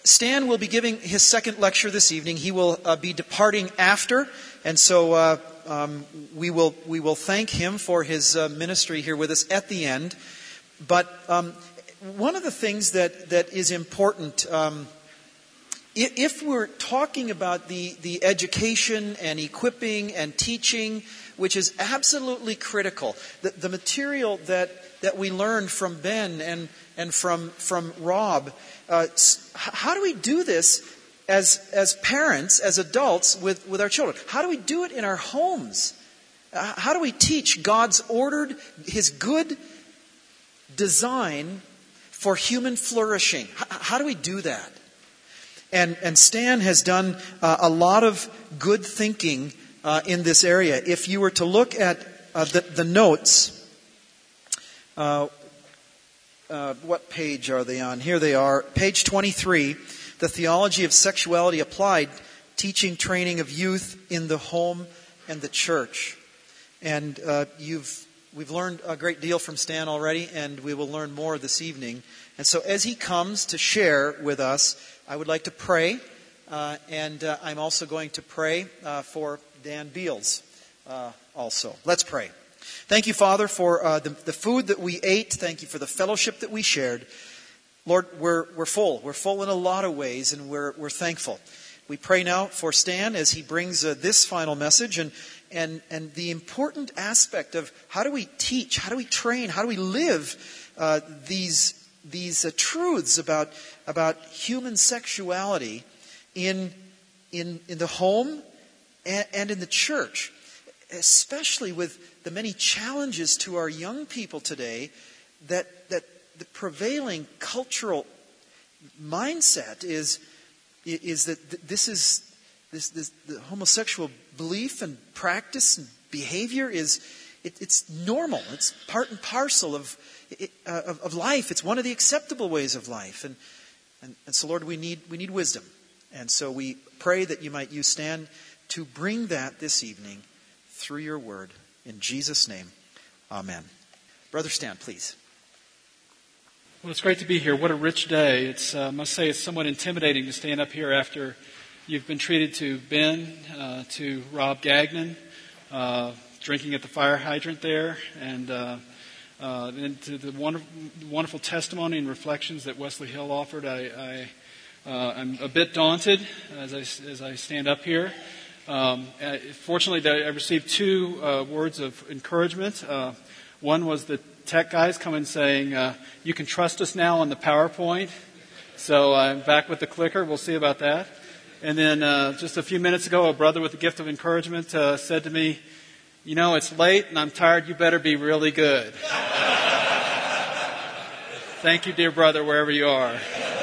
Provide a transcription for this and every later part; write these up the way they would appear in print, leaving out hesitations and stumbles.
Stan will be giving his second lecture this evening. He will be departing after, and so we will thank him for his ministry here with us at the end. But one of the things that is important, if we're talking about the education and equipping and teaching, which is absolutely critical, the material that we learned from Ben and from Rob, how do we do this as parents, as adults with our children? How do we do it in our homes? How do we teach God's ordered, His good design for human flourishing? How do we do that? And Stan has done a lot of good thinking in this area. If you were to look at the notes, what page are they on? Here they are. Page 23, The Theology of Sexuality Applied, Teaching Training of Youth in the Home and the Church. And we've learned a great deal from Stan already, and we will learn more this evening. And so as he comes to share with us, I would like to pray, and I'm also going to pray for Dan Beals also. Let's pray. Thank you, Father, for the food that we ate. Thank you for the fellowship that we shared. Lord, we're full. We're full in a lot of ways, and we're thankful. We pray now for Stan as he brings this final message and the important aspect of how do we teach, how do we train, how do we live these truths about human sexuality in the home and in the church, especially with the many challenges to our young people today that the prevailing cultural mindset is that the homosexual belief and practice and behavior it's normal. It's part and parcel of life. It's one of the acceptable ways of life. And so, Lord, we need wisdom. And so we pray that you might use Stan to bring that this evening through your word. In Jesus' name, amen. Brother Stan, please. Well, it's great to be here. What a rich day. I must say it's somewhat intimidating to stand up here after you've been treated to Ben, to Rob Gagnon, drinking at the fire hydrant there, and to the wonderful testimony and reflections that Wesley Hill offered. I'm a bit daunted as I stand up here. Fortunately, I received two words of encouragement. One was the tech guys coming saying, you can trust us now on the PowerPoint. So I'm back with the clicker. We'll see about that. And then just a few minutes ago, a brother with the gift of encouragement said to me, you know, it's late and I'm tired. You better be really good. Thank you, dear brother, wherever you are.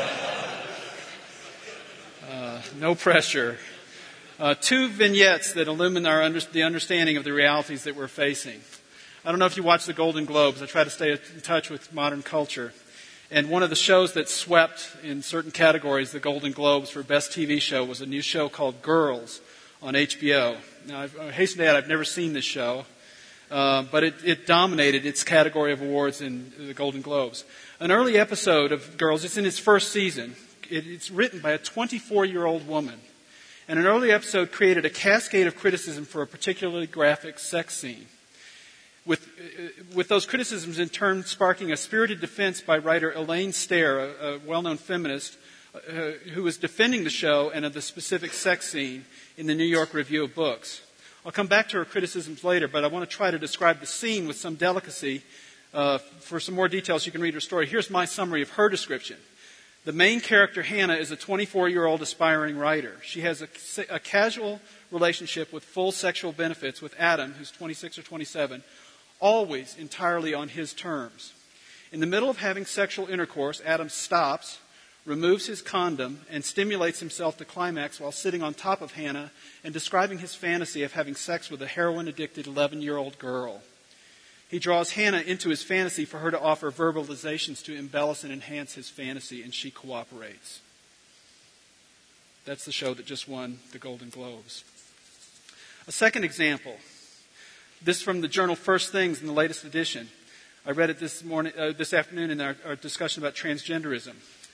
No pressure. Two vignettes that illumine the understanding of the realities that we're facing. I don't know if you watch the Golden Globes. I try to stay in touch with modern culture. And one of the shows that swept in certain categories the Golden Globes for Best TV Show was a new show called Girls on HBO. Now, I hasten to add, I've never seen this show, but it dominated its category of awards in the Golden Globes. An early episode of Girls, it's in its first season. It's written by a 24-year-old woman. And an early episode created a cascade of criticism for a particularly graphic sex scene. With those criticisms in turn sparking a spirited defense by writer Elaine Stair, a well-known feminist, who was defending the show and of the specific sex scene in the New York Review of Books. I'll come back to her criticisms later, but I want to try to describe the scene with some delicacy. For some more details, you can read her story. Here's my summary of her description. The main character, Hannah, is a 24-year-old aspiring writer. She has a casual relationship with full sexual benefits with Adam, who's 26 or 27, always entirely on his terms. In the middle of having sexual intercourse, Adam stops, removes his condom, and stimulates himself to climax while sitting on top of Hannah and describing his fantasy of having sex with a heroin-addicted 11-year-old girl. He draws Hannah into his fantasy for her to offer verbalizations to embellish and enhance his fantasy, and she cooperates. That's the show that just won the Golden Globes. A second example. This from the journal First Things in the latest edition. I read it this afternoon in our discussion about transgenderism.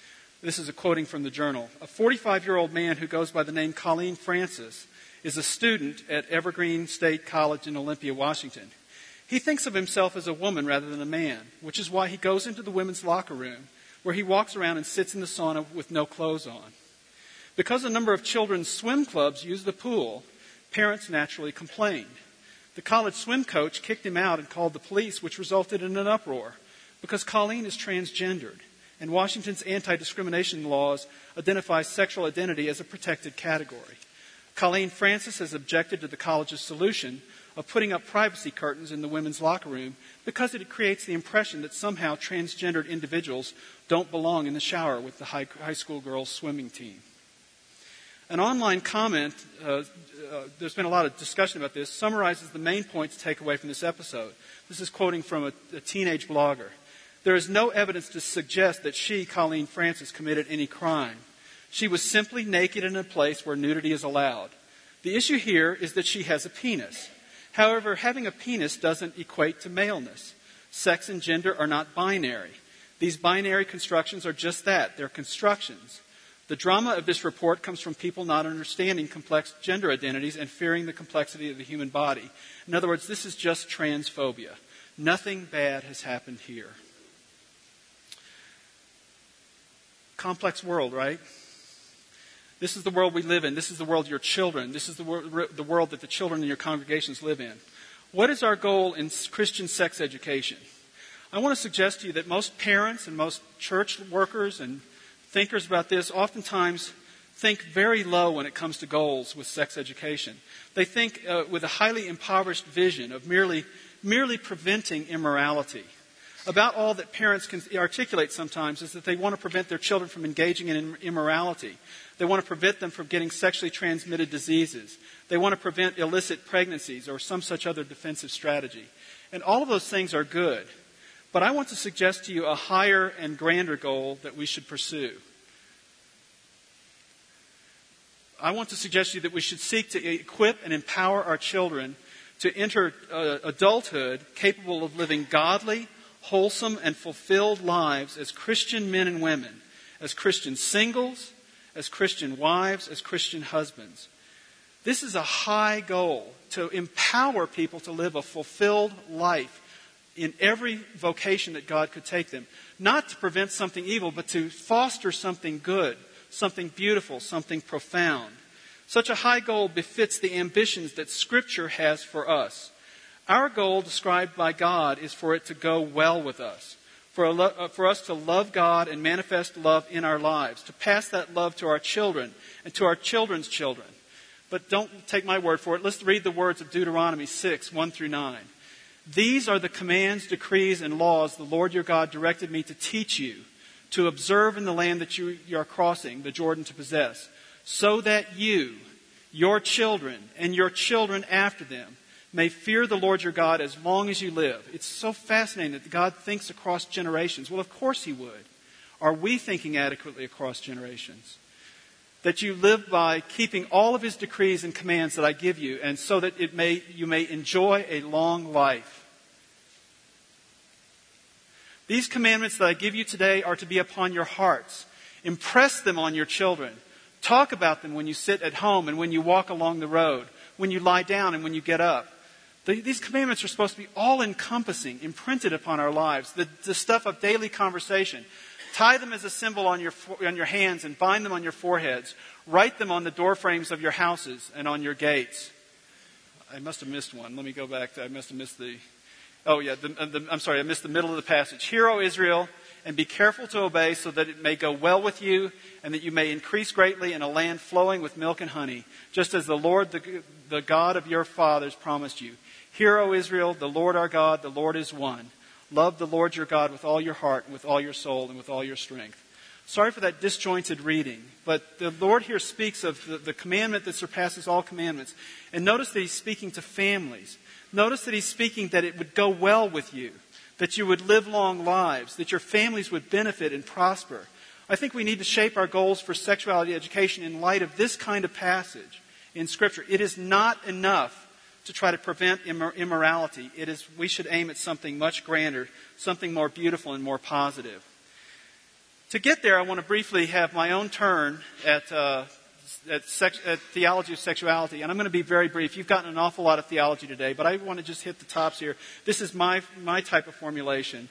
This is a quoting from the Journal. A 45-year-old man who goes by the name Colleen Francis is a student at Evergreen State College in Olympia, Washington. He thinks of himself as a woman rather than a man, which is why he goes into the women's locker room, where he walks around and sits in the sauna with no clothes on. Because a number of children's swim clubs use the pool, parents naturally complained. The college swim coach kicked him out and called the police, which resulted in an uproar, because Colleen is transgendered, and Washington's anti-discrimination laws identify sexual identity as a protected category. Colleen Francis has objected to the college's solution of putting up privacy curtains in the women's locker room because it creates the impression that somehow transgendered individuals don't belong in the shower with the high school girls' swimming team. An online comment, there's been a lot of discussion about this, summarizes the main points to take away from this episode. This is quoting from a teenage blogger. There is no evidence to suggest that she, Colleen Francis, committed any crime. She was simply naked in a place where nudity is allowed. The issue here is that she has a penis. However, having a penis doesn't equate to maleness. Sex and gender are not binary. These binary constructions are just that. They're constructions. The drama of this report comes from people not understanding complex gender identities and fearing the complexity of the human body. In other words, this is just transphobia. Nothing bad has happened here. Complex world, right? This is the world we live in. This is the world of your children. This is the world that the children in your congregations live in. What is our goal in Christian sex education? I want to suggest to you that most parents and most church workers and thinkers about this oftentimes think very low when it comes to goals with sex education. They think with a highly impoverished vision of merely preventing immorality. About all that parents can articulate sometimes is that they want to prevent their children from engaging in immorality. They want to prevent them from getting sexually transmitted diseases. They want to prevent illicit pregnancies or some such other defensive strategy. And all of those things are good. But I want to suggest to you a higher and grander goal that we should pursue. I want to suggest to you that we should seek to equip and empower our children to enter adulthood capable of living godly, wholesome, and fulfilled lives as Christian men and women, as Christian singles, as Christian wives, as Christian husbands. This is a high goal, to empower people to live a fulfilled life in every vocation that God could take them. Not to prevent something evil, but to foster something good, something beautiful, something profound. Such a high goal befits the ambitions that Scripture has for us. Our goal, described by God, is for it to go well with us, for us to love God and manifest love in our lives, to pass that love to our children and to our children's children. But don't take my word for it. Let's read the words of Deuteronomy 6, 1 through 9. These are the commands, decrees, and laws the Lord your God directed me to teach you, to observe in the land that you are crossing the Jordan to possess, so that you, your children, and your children after them may fear the Lord your God as long as you live. It's so fascinating that God thinks across generations. Well, of course He would. Are we thinking adequately across generations? That you live by keeping all of His decrees and commands that I give you, and so that you may enjoy a long life. These commandments that I give you today are to be upon your hearts. Impress them on your children. Talk about them when you sit at home and when you walk along the road, when you lie down and when you get up. These commandments are supposed to be all-encompassing, imprinted upon our lives, the stuff of daily conversation. Tie them as a symbol on your hands and bind them on your foreheads. Write them on the door frames of your houses and on your gates. I must have missed one. Let me go back. I must have missed the... Oh, yeah. I missed the middle of the passage. Hear, O Israel, and be careful to obey so that it may go well with you and that you may increase greatly in a land flowing with milk and honey, just as the Lord, the God of your fathers, promised you. Hear, O Israel, the Lord our God, the Lord is one. Love the Lord your God with all your heart and with all your soul and with all your strength. Sorry for that disjointed reading, but the Lord here speaks of the commandment that surpasses all commandments. And notice that He's speaking to families. Notice that He's speaking that it would go well with you, that you would live long lives, that your families would benefit and prosper. I think we need to shape our goals for sexuality education in light of this kind of passage in Scripture. It is not enough to try to prevent immorality. We should aim at something much grander, something more beautiful and more positive. To get there, I want to briefly have my own turn at theology of sexuality, and I'm going to be very brief. You've gotten an awful lot of theology today, but I want to just hit the tops here. This is my type of formulation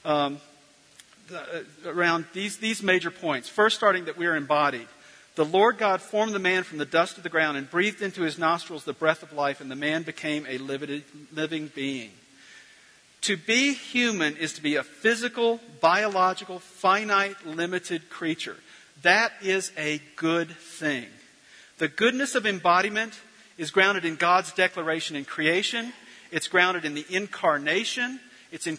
around these major points. First, starting that we are embodied. The Lord God formed the man from the dust of the ground and breathed into his nostrils the breath of life, and the man became a living being. To be human is to be a physical, biological, finite, limited creature. That is a good thing. The goodness of embodiment is grounded in God's declaration in creation. It's grounded in the incarnation. It's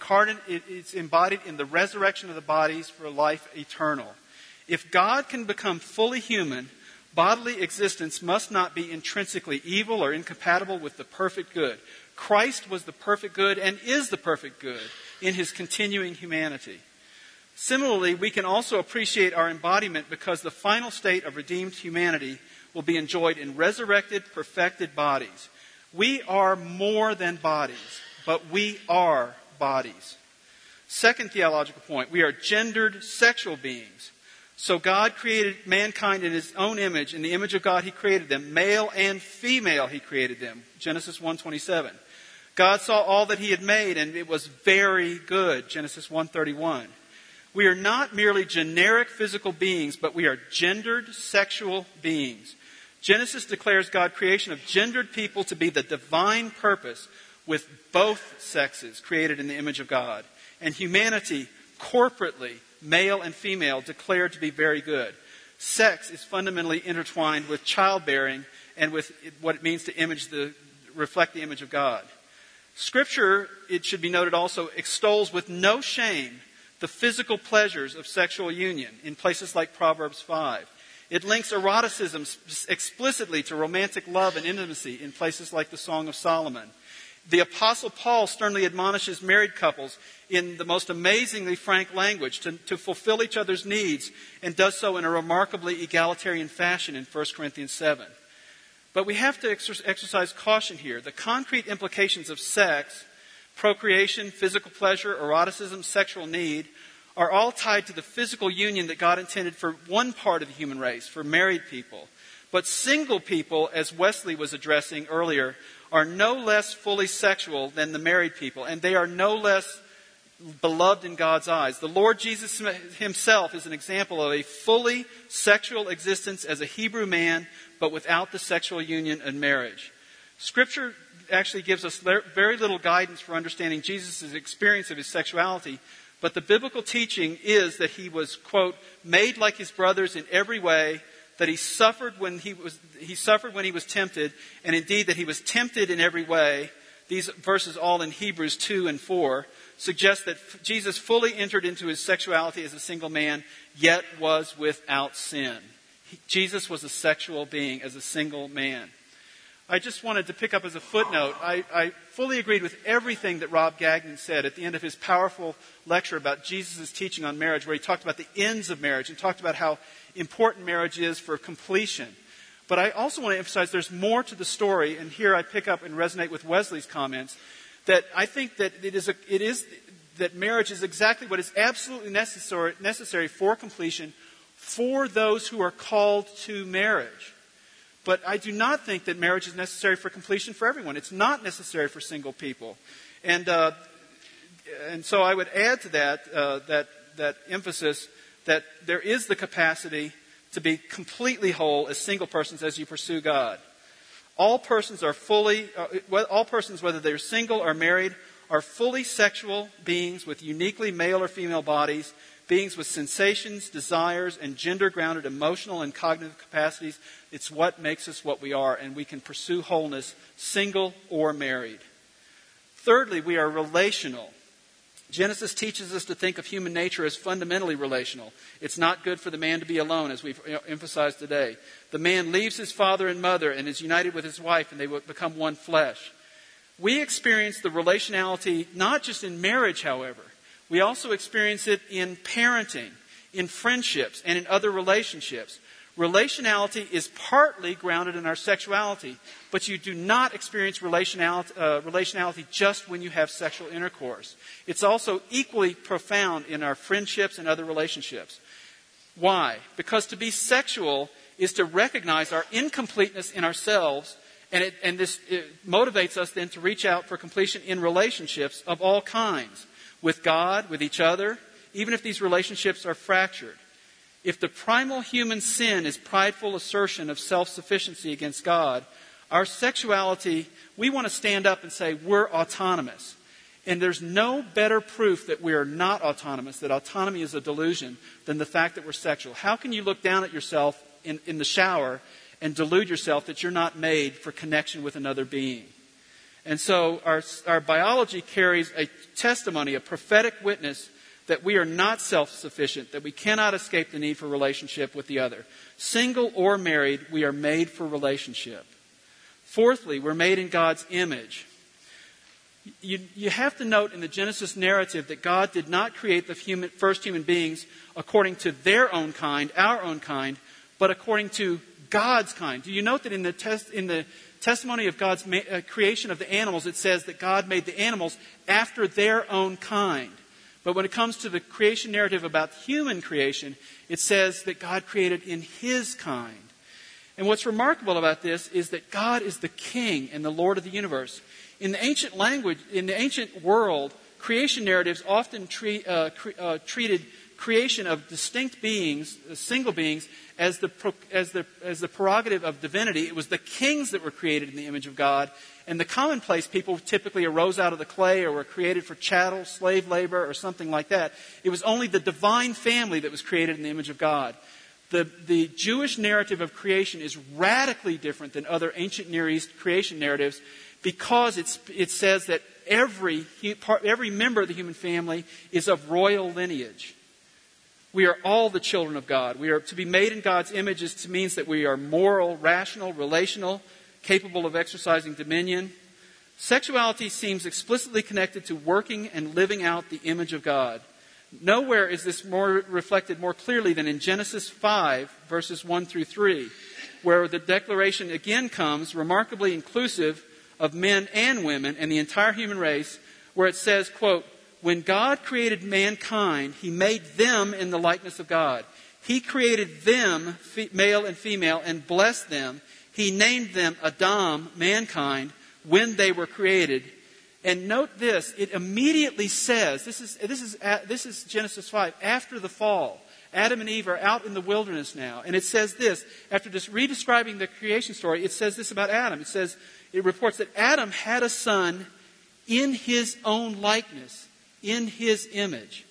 embodied in the resurrection of the bodies for life eternal. If God can become fully human, bodily existence must not be intrinsically evil or incompatible with the perfect good. Christ was the perfect good and is the perfect good in his continuing humanity. Similarly, we can also appreciate our embodiment because the final state of redeemed humanity will be enjoyed in resurrected, perfected bodies. We are more than bodies, but we are bodies. Second theological point, we are gendered sexual beings. So God created mankind in his own image. In the image of God, he created them. Male and female, he created them. Genesis 1:27. God saw all that he had made, and it was very good. Genesis 1:31. We are not merely generic physical beings, but we are gendered sexual beings. Genesis declares God's creation of gendered people to be the divine purpose, with both sexes created in the image of God. And humanity, corporately, male and female, declared to be very good. Sex is fundamentally intertwined with childbearing and with what it means to reflect the image of God. Scripture, it should be noted also, extols with no shame the physical pleasures of sexual union in places like Proverbs 5. It links eroticism explicitly to romantic love and intimacy in places like the Song of Solomon. The Apostle Paul sternly admonishes married couples in the most amazingly frank language to fulfill each other's needs, and does so in a remarkably egalitarian fashion in 1 Corinthians 7. But we have to exercise caution here. The concrete implications of sex, procreation, physical pleasure, eroticism, sexual need, are all tied to the physical union that God intended for one part of the human race, for married people. But single people, as Wesley was addressing earlier, are no less fully sexual than the married people, and they are no less beloved in God's eyes. The Lord Jesus himself is an example of a fully sexual existence as a Hebrew man, but without the sexual union and marriage. Scripture actually gives us very little guidance for understanding Jesus' experience of his sexuality, but the biblical teaching is that he was, quote, made like his brothers in every way, that he suffered when he was tempted, and indeed that he was tempted in every way. These verses, all in Hebrews 2 and 4, suggest that Jesus fully entered into his sexuality as a single man, yet was without sin. Jesus was a sexual being as a single man. I just wanted to pick up as a footnote, I fully agreed with everything that Rob Gagnon said at the end of his powerful lecture about Jesus' teaching on marriage, where he talked about the ends of marriage and talked about how important marriage is for completion. But I also want to emphasize there's more to the story, and here I pick up and resonate with Wesley's comments, that I think that that marriage is exactly what is absolutely necessary for completion for those who are called to marriage. But I do not think that marriage is necessary for completion for everyone. It's not necessary for single people. And so I would add to that emphasis that there is the capacity to be completely whole as single persons as you pursue God. All persons, whether they're single or married, are fully sexual beings with uniquely male or female bodies, beings with sensations, desires, and gender-grounded emotional and cognitive capacities. It's what makes us what we are, and we can pursue wholeness, single or married. Thirdly, we are relational. Genesis teaches us to think of human nature as fundamentally relational. It's not good for the man to be alone, as we've emphasized today. The man leaves his father and mother and is united with his wife, and they will become one flesh. We experience the relationality not just in marriage, however. We also experience it in parenting, in friendships, and in other relationships. Relationality is partly grounded in our sexuality, but you do not experience relationality just when you have sexual intercourse. It's also equally profound in our friendships and other relationships. Why? Because to be sexual is to recognize our incompleteness in ourselves, and this motivates us then to reach out for completion in relationships of all kinds, with God, with each other, even if these relationships are fractured. If the primal human sin is prideful assertion of self-sufficiency against God, our sexuality, we want to stand up and say we're autonomous. And there's no better proof that we are not autonomous, that autonomy is a delusion, than the fact that we're sexual. How can you look down at yourself in the shower and delude yourself that you're not made for connection with another being? And so our biology carries a testimony, a prophetic witness that we are not self-sufficient, that we cannot escape the need for relationship with the other. Single or married, we are made for relationship. Fourthly, we're made in God's image. You have to note in the Genesis narrative that God did not create the first human beings according to their own kind, our own kind, but according to God's kind. Do you note that in the testimony of God's creation of the animals, it says that God made the animals after their own kind. But when it comes to the creation narrative about human creation, it says that God created in His kind. And what's remarkable about this is that God is the King and the Lord of the universe. In the ancient language, in the ancient world, creation narratives often treated creation of distinct beings, single beings, as the prerogative of divinity. It was the kings that were created in the image of God, and the commonplace people typically arose out of the clay or were created for chattel, slave labor, or something like that. It was only the divine family that was created in the image of God. The Jewish narrative of creation is radically different than other ancient Near East creation narratives, because it says that every member of the human family is of royal lineage. We are all the children of God. We are to be made in God's image. Means that we are moral, rational, relational, capable of exercising dominion. Sexuality seems explicitly connected to working and living out the image of God. Nowhere is this reflected more clearly than in Genesis 5, verses 1 through 3, where the declaration again comes, remarkably inclusive of men and women and the entire human race, where it says, quote, "When God created mankind, He made them in the likeness of God. He created them, male and female, and blessed them. He named them Adam, mankind, when they were created." And note this, it immediately says, this is Genesis 5, after the fall. Adam and Eve are out in the wilderness now. And it says this, after just redescribing the creation story, it says this about Adam. It reports that Adam had a son in his own likeness, in his image.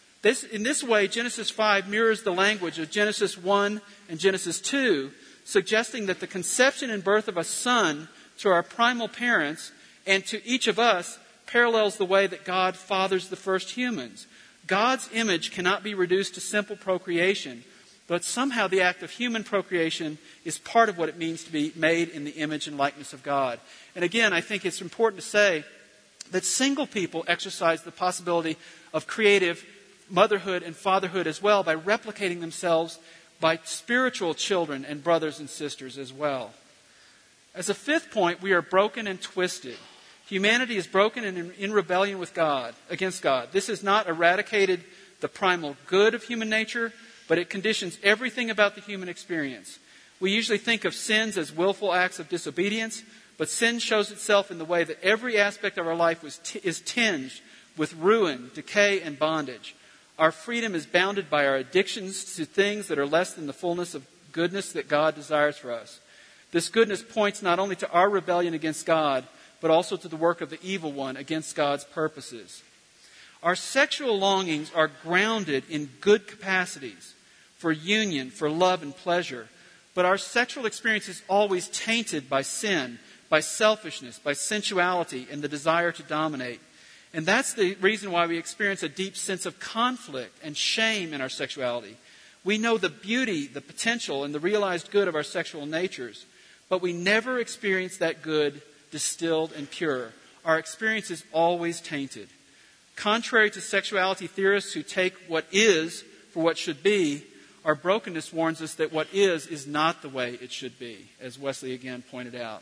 In this way, Genesis 5 mirrors the language of Genesis 1 and Genesis 2, suggesting that the conception and birth of a son to our primal parents and to each of us parallels the way that God fathers the first humans. God's image cannot be reduced to simple procreation, but somehow the act of human procreation is part of what it means to be made in the image and likeness of God. And again, I think it's important to say that single people exercise the possibility of creative motherhood and fatherhood as well by replicating themselves by spiritual children and brothers and sisters as well. As a fifth point, we are broken and twisted. Humanity is broken and in rebellion with God, against God. This has not eradicated the primal good of human nature, but it conditions everything about the human experience. We usually think of sins as willful acts of disobedience, but sin shows itself in the way that every aspect of our life is tinged with ruin, decay, and bondage. Our freedom is bounded by our addictions to things that are less than the fullness of goodness that God desires for us. This goodness points not only to our rebellion against God, but also to the work of the evil one against God's purposes. Our sexual longings are grounded in good capacities for union, for love and pleasure. But our sexual experience is always tainted by sin, by selfishness, by sensuality, and the desire to dominate. And that's the reason why we experience a deep sense of conflict and shame in our sexuality. We know the beauty, the potential, and the realized good of our sexual natures, but we never experience that good distilled and pure. Our experience is always tainted. Contrary to sexuality theorists who take what is for what should be, our brokenness warns us that what is not the way it should be, as Wesley again pointed out.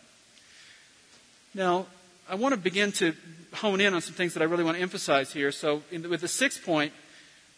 Now, I want to begin to hone in on some things that I really want to emphasize here. So with the sixth point,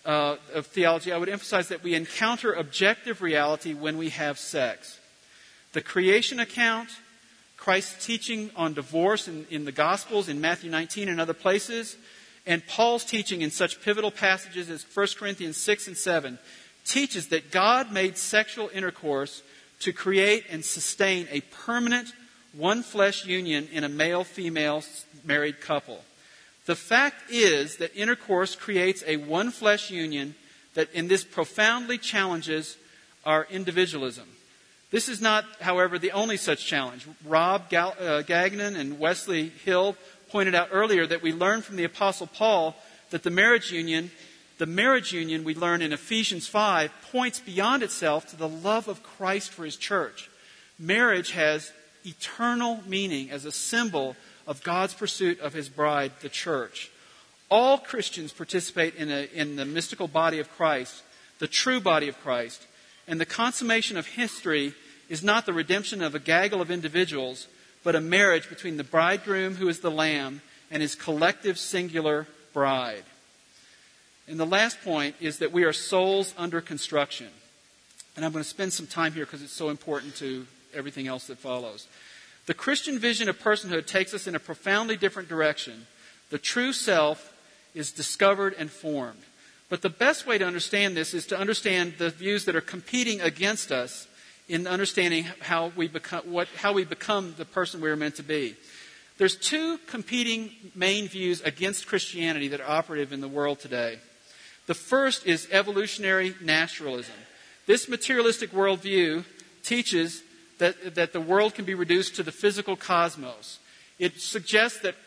of theology, I would emphasize that we encounter objective reality when we have sex. The creation account, Christ's teaching on divorce in the Gospels, in Matthew 19 and other places, and Paul's teaching in such pivotal passages as 1 Corinthians 6 and 7 teaches that God made sexual intercourse to create and sustain a permanent one-flesh union in a male-female married couple. The fact is that intercourse creates a one-flesh union that in this profoundly challenges our individualism. This is not, however, the only such challenge. Rob Gagnon and Wesley Hill pointed out earlier that we learn from the Apostle Paul that the marriage union we learn in Ephesians 5 points beyond itself to the love of Christ for His church. Marriage has eternal meaning as a symbol of God's pursuit of His bride, the church. All Christians participate in the mystical body of Christ, the true body of Christ, and the consummation of history is not the redemption of a gaggle of individuals, but a marriage between the bridegroom, who is the Lamb, and his collective singular bride. And the last point is that we are souls under construction. And I'm going to spend some time here because it's so important to everything else that follows. The Christian vision of personhood takes us in a profoundly different direction. The true self is discovered and formed. But the best way to understand this is to understand the views that are competing against us in understanding how we become the person we are meant to be. There's two competing main views against Christianity that are operative in the world today. The first is evolutionary naturalism. This materialistic worldview teaches that the world can be reduced to the physical cosmos. It suggests that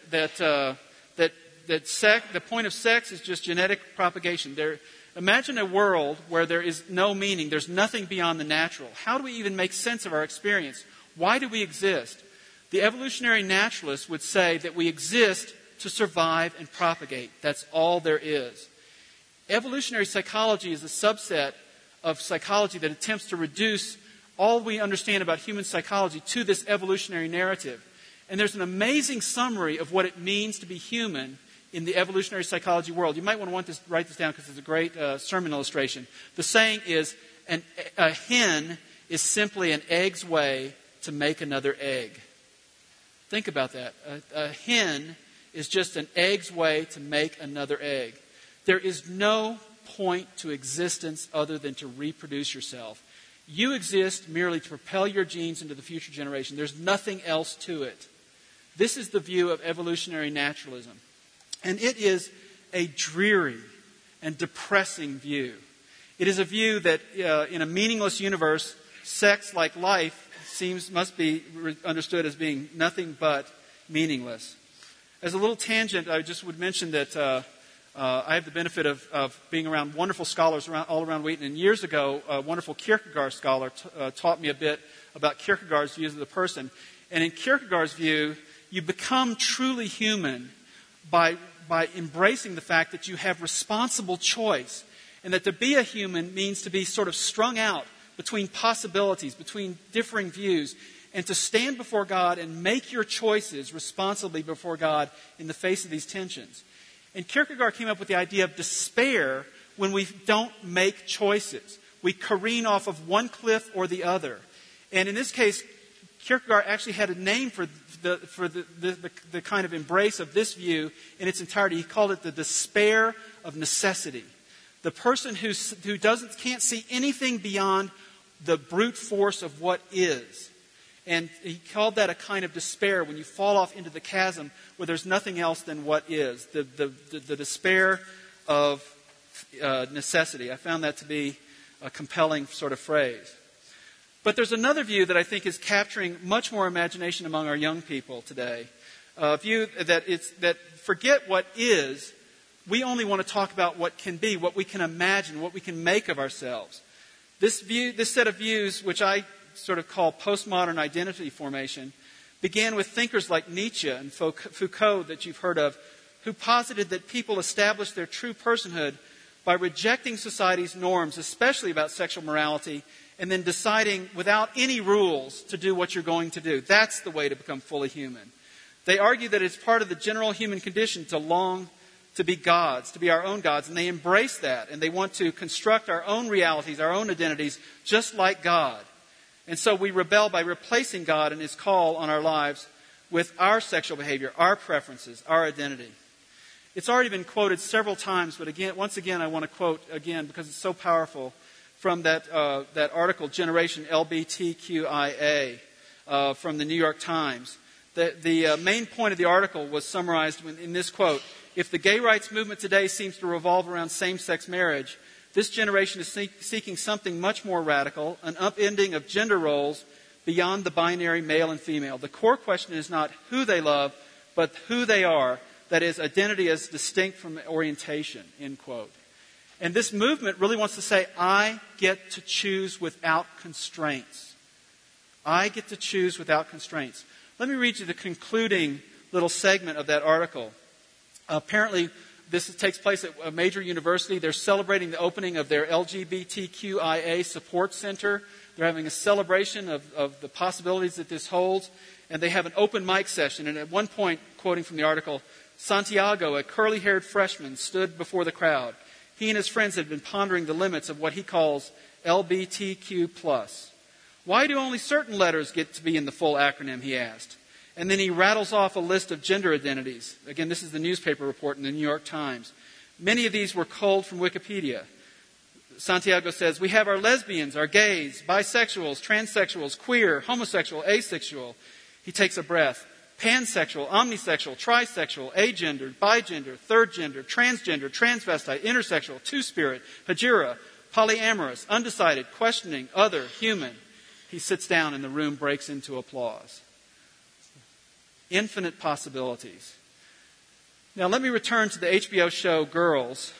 the point of sex is just genetic propagation. Imagine a world where there is no meaning. There's nothing beyond the natural. How do we even make sense of our experience? Why do we exist? The evolutionary naturalists would say that we exist to survive and propagate. That's all there is. Evolutionary psychology is a subset of psychology that attempts to reduce all we understand about human psychology to this evolutionary narrative. And there's an amazing summary of what it means to be human in the evolutionary psychology world. You might want to write this down because it's a great sermon illustration. The saying is, a hen is simply an egg's way to make another egg. Think about that. A hen is just an egg's way to make another egg. There is no point to existence other than to reproduce yourself. You exist merely to propel your genes into the future generation. There's nothing else to it. This is the view of evolutionary naturalism. And it is a dreary and depressing view. It is a view that in a meaningless universe, sex, like life, must be understood as being nothing but meaningless. As a little tangent, I just would mention that I have the benefit of being around wonderful scholars all around Wheaton. And years ago, a wonderful Kierkegaard scholar taught me a bit about Kierkegaard's views of the person. And in Kierkegaard's view, you become truly human by embracing the fact that you have responsible choice, and that to be a human means to be sort of strung out between possibilities, between differing views, and to stand before God and make your choices responsibly before God in the face of these tensions. And Kierkegaard came up with the idea of despair when we don't make choices. We careen off of one cliff or the other. And in this case, Kierkegaard actually had a name for the kind of embrace of this view in its entirety. He called it the despair of necessity. The person who can't see anything beyond the brute force of what is. And he called that a kind of despair when you fall off into the chasm where there's nothing else than what is. The despair of necessity. I found that to be a compelling sort of phrase. But there's another view that I think is capturing much more imagination among our young people today. A view that forget what is. We only want to talk about what can be, what we can imagine, what we can make of ourselves. This set of views, which I sort of call postmodern identity formation, began with thinkers like Nietzsche and Foucault that you've heard of, who posited that people establish their true personhood by rejecting society's norms, especially about sexual morality, and then deciding without any rules to do what you're going to do. That's the way to become fully human. They argue that it's part of the general human condition to to be gods, to be our own gods, and they embrace that, and they want to construct our own realities, our own identities, just like God. And so we rebel by replacing God and His call on our lives with our sexual behavior, our preferences, our identity. It's already been quoted several times, but once again, I want to quote again because it's so powerful from that article, Generation LBTQIA, from the New York Times. The main point of the article was summarized in this quote: "If the gay rights movement today seems to revolve around same-sex marriage, this generation is seeking something much more radical, an upending of gender roles beyond the binary male and female. The core question is not who they love, but who they are. That is, identity as distinct from orientation," end quote. And this movement really wants to say, I get to choose without constraints. I get to choose without constraints. Let me read you the concluding little segment of that article. Apparently, this takes place at a major university. They're celebrating the opening of their LGBTQIA support center. They're having a celebration of the possibilities that this holds. And they have an open mic session. And at one point, quoting from the article, Santiago, a curly-haired freshman, stood before the crowd. He and his friends had been pondering the limits of what he calls LBTQ+. Why do only certain letters get to be in the full acronym, he asked. And then he rattles off a list of gender identities. Again, this is the newspaper report in the New York Times. Many of these were culled from Wikipedia. Santiago says, we have our lesbians, our gays, bisexuals, transsexuals, queer, homosexual, asexual. He takes a breath. Pansexual, omnisexual, trisexual, agendered, bigender, third gender, transgender, transvestite, intersexual, two-spirit, hijira, polyamorous, undecided, questioning, other, human. He sits down and the room breaks into applause. Infinite possibilities. Now let me return to the HBO show Girls.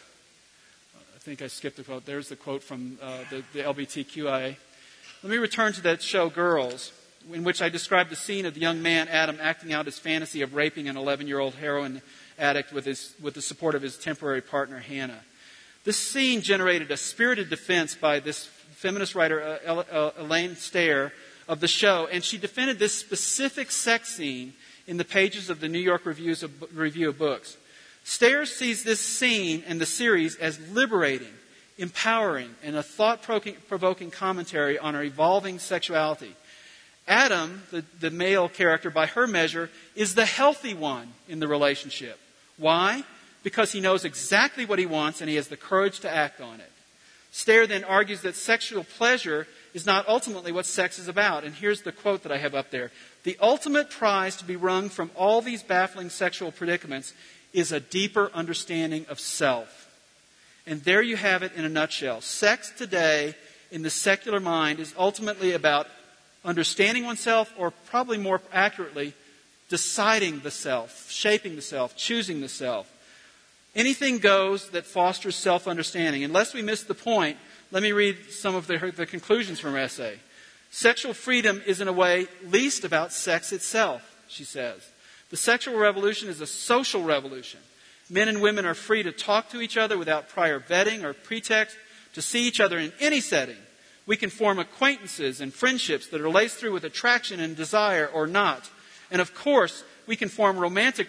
I think I skipped a quote. There's the quote from the LBTQIA. Let me return to that show Girls, in which I described the scene of the young man, Adam, acting out his fantasy of raping an 11-year-old heroin addict with the support of his temporary partner, Hannah. This scene generated a spirited defense by this feminist writer, Elaine Stair, of the show, and she defended this specific sex scene in the pages of the New York Review of Books. Stair sees this scene and the series as liberating, empowering, and a thought-provoking commentary on our evolving sexuality. Adam, the male character, by her measure, is the healthy one in the relationship. Why? Because he knows exactly what he wants and he has the courage to act on it. Stair then argues that sexual pleasure is not ultimately what sex is about. And here's the quote that I have up there. The ultimate prize to be wrung from all these baffling sexual predicaments is a deeper understanding of self. And there you have it in a nutshell. Sex today in the secular mind is ultimately about understanding oneself, or probably more accurately, deciding the self, shaping the self, choosing the self. Anything goes that fosters self-understanding. Unless we miss the point, let me read some of the conclusions from her essay. Sexual freedom is in a way least about sex itself, she says. The sexual revolution is a social revolution. Men and women are free to talk to each other without prior vetting or pretext, to see each other in any setting. We can form acquaintances and friendships that are laced through with attraction and desire or not. And of course, we can form romantic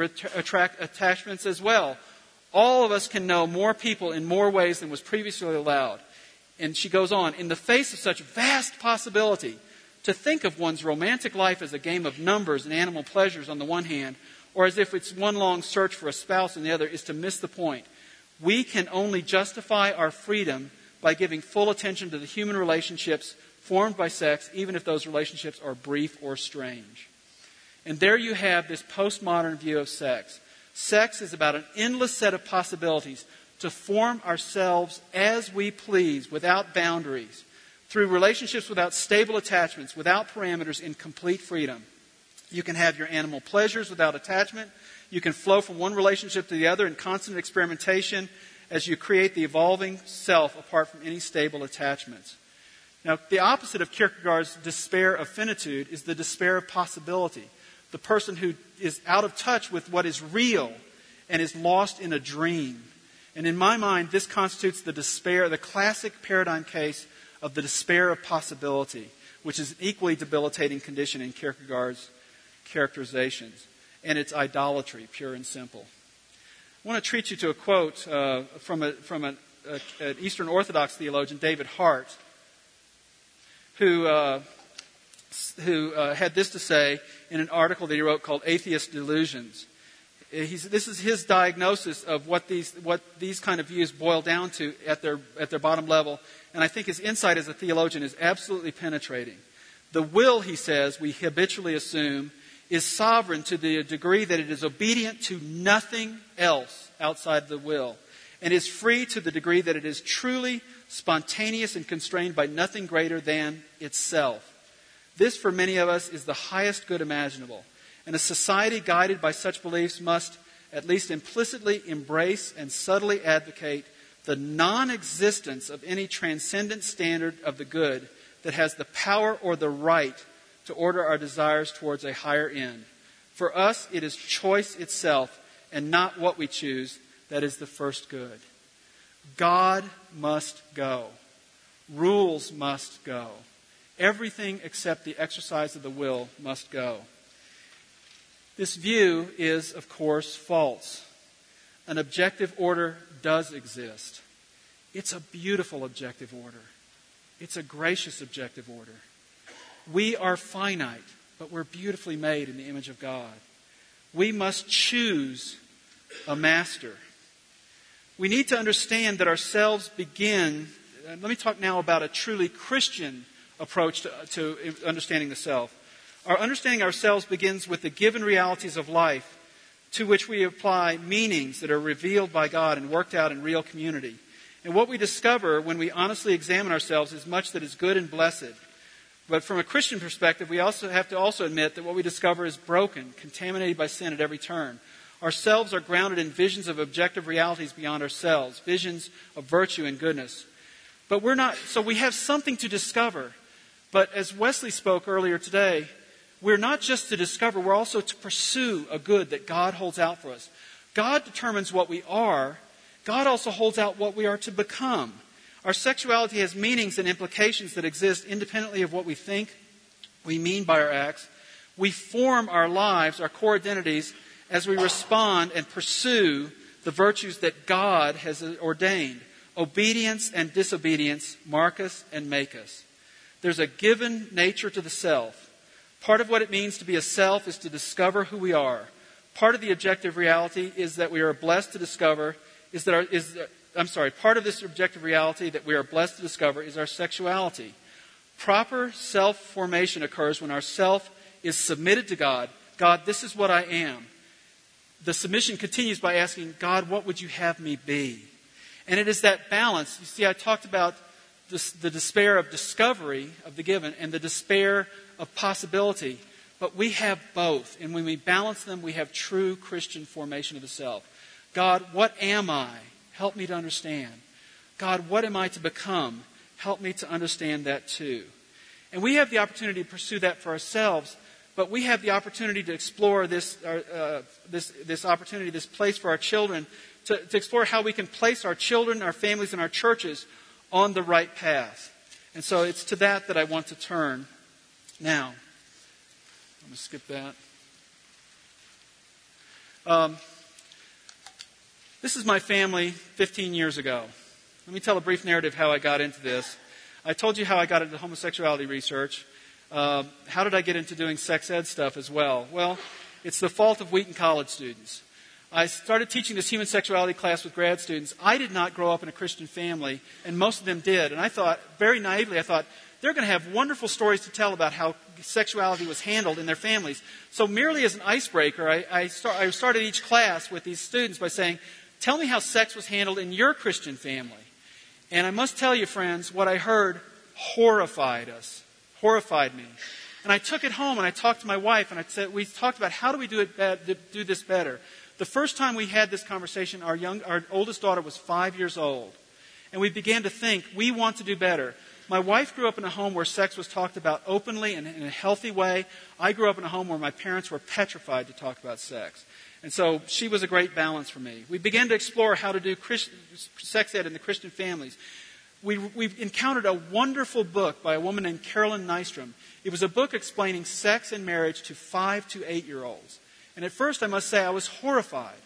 attachments as well. All of us can know more people in more ways than was previously allowed. And she goes on, in the face of such vast possibility, to think of one's romantic life as a game of numbers and animal pleasures on the one hand, or as if it's one long search for a spouse on the other, is to miss the point. We can only justify our freedom by giving full attention to the human relationships formed by sex, even if those relationships are brief or strange. And there you have this postmodern view of sex. Sex is about an endless set of possibilities to form ourselves as we please, without boundaries, through relationships without stable attachments, without parameters, in complete freedom. You can have your animal pleasures without attachment. You can flow from one relationship to the other in constant experimentation as you create the evolving self apart from any stable attachments. Now, the opposite of Kierkegaard's despair of finitude is the despair of possibility. The person who is out of touch with what is real and is lost in a dream. And in my mind, this constitutes the despair, the classic paradigm case of the despair of possibility, which is an equally debilitating condition in Kierkegaard's characterizations. And it's idolatry, pure and simple. I want to treat you to a quote from an Eastern Orthodox theologian, David Hart, who had this to say in an article that he wrote called Atheist Delusions. This is his diagnosis of what these kind of views boil down to at their bottom level. And I think his insight as a theologian is absolutely penetrating. The will, he says, we habitually assume, is sovereign to the degree that it is obedient to nothing else outside the will, and is free to the degree that it is truly spontaneous and constrained by nothing greater than itself. This, for many of us, is the highest good imaginable, and a society guided by such beliefs must at least implicitly embrace and subtly advocate the non-existence of any transcendent standard of the good that has the power or the right to order our desires towards a higher end. For us, it is choice itself and not what we choose that is the first good. God must go. Rules must go. Everything except the exercise of the will must go. This view is, of course, false. An objective order does exist. It's a beautiful objective order. It's a gracious objective order. We are finite, but we're beautifully made in the image of God. We must choose a master. We need to understand that ourselves begin. Let me talk now about a truly Christian approach to understanding the self. Our understanding ourselves begins with the given realities of life, to which we apply meanings that are revealed by God and worked out in real community. And what we discover when we honestly examine ourselves is much that is good and blessed. But from a Christian perspective, we also have to admit that what we discover is broken, contaminated by sin at every turn. Ourselves are grounded in visions of objective realities beyond ourselves, visions of virtue and goodness. But so we have something to discover. But as Wesley spoke earlier today, we're not just to discover, we're also to pursue a good that God holds out for us. God determines what we are. God also holds out what we are to become. Our sexuality has meanings and implications that exist independently of what we think, we mean by our acts. We form our lives, our core identities, as we respond and pursue the virtues that God has ordained. Obedience and disobedience mark us and make us. There's a given nature to the self. Part of what it means to be a self is to discover who we are. Part of the objective reality is that we are blessed to discover part of this objective reality that we are blessed to discover is our sexuality. Proper self-formation occurs when our self is submitted to God. God, this is what I am. The submission continues by asking, God, what would you have me be? And it is that balance. You see, I talked about the despair of discovery of the given and the despair of possibility. But we have both. And when we balance them, we have true Christian formation of the self. God, what am I? Help me to understand. God, what am I to become? Help me to understand that too. And we have the opportunity to pursue that for ourselves, but we have the opportunity to explore this opportunity, this place for our children, to explore how we can place our children, our families, and our churches on the right path. And so it's to that I want to turn now. I'm going to skip that. This is my family 15 years ago. Let me tell a brief narrative how I got into this. I told you how I got into homosexuality research. How did I get into doing sex ed stuff as well? Well, it's the fault of Wheaton College students. I started teaching this human sexuality class with grad students. I did not grow up in a Christian family, and most of them did. And I thought, very naively, they're going to have wonderful stories to tell about how sexuality was handled in their families. So merely as an icebreaker, I started each class with these students by saying, tell me how sex was handled in your Christian family. And I must tell you, friends, what I heard horrified me. And I took it home and I talked to my wife and we talked about how do we do this better. The first time we had this conversation, our oldest daughter was 5 years old. And we began to think, we want to do better. My wife grew up in a home where sex was talked about openly and in a healthy way. I grew up in a home where my parents were petrified to talk about sex. And so she was a great balance for me. We began to explore how to do sex ed in the Christian families. We encountered a wonderful book by a woman named Carolyn Nystrom. It was a book explaining sex and marriage to 5 to 8-year-olds. And at first, I must say, I was horrified.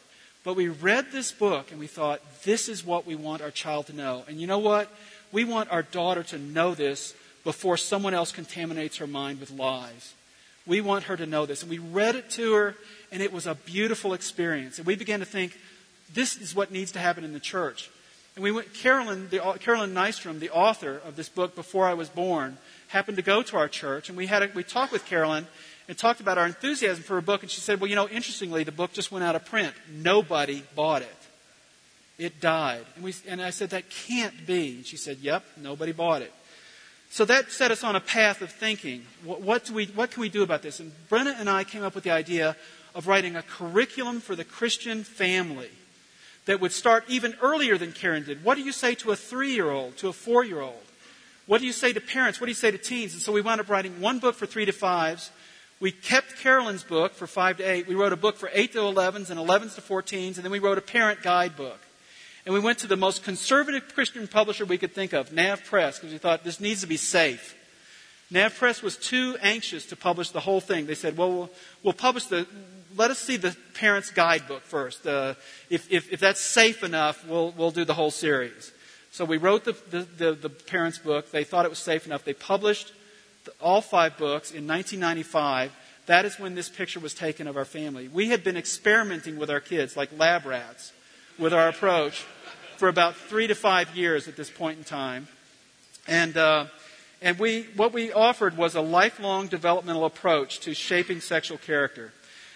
But we read this book and we thought, this is what we want our child to know. And you know what? We want our daughter to know this before someone else contaminates her mind with lies. We want her to know this. And we read it to her, and it was a beautiful experience. And we began to think, this is what needs to happen in the church. And we went, Carolyn Nystrom, the author of this book, Before I Was Born, happened to go to our church. And we talked with Carolyn and talked about our enthusiasm for her book. And she said, well, interestingly, the book just went out of print. Nobody bought it. It died. And I said, that can't be. And she said, yep, nobody bought it. So that set us on a path of thinking, what can we do about this? And Brenna and I came up with the idea of writing a curriculum for the Christian family that would start even earlier than Karen did. What do you say to a 3-year-old, to a 4-year-old? What do you say to parents? What do you say to teens? And so we wound up writing one book for 3 to 5s. We kept Carolyn's book for 5 to 8. We wrote a book for 8 to 11s and 11s to 14s. And then we wrote a parent guidebook. And we went to the most conservative Christian publisher we could think of, Nav Press, because we thought this needs to be safe. Nav Press was too anxious to publish the whole thing. They said, well, we'll publish let us see the parent's guidebook first. If that's safe enough, we'll do the whole series. So we wrote the parent's book. They thought it was safe enough. They published all 5 books in 1995. That is when this picture was taken of our family. We had been experimenting with our kids like lab rats with our approach for about 3 to 5 years at this point in time. And what we offered was a lifelong developmental approach to shaping sexual character.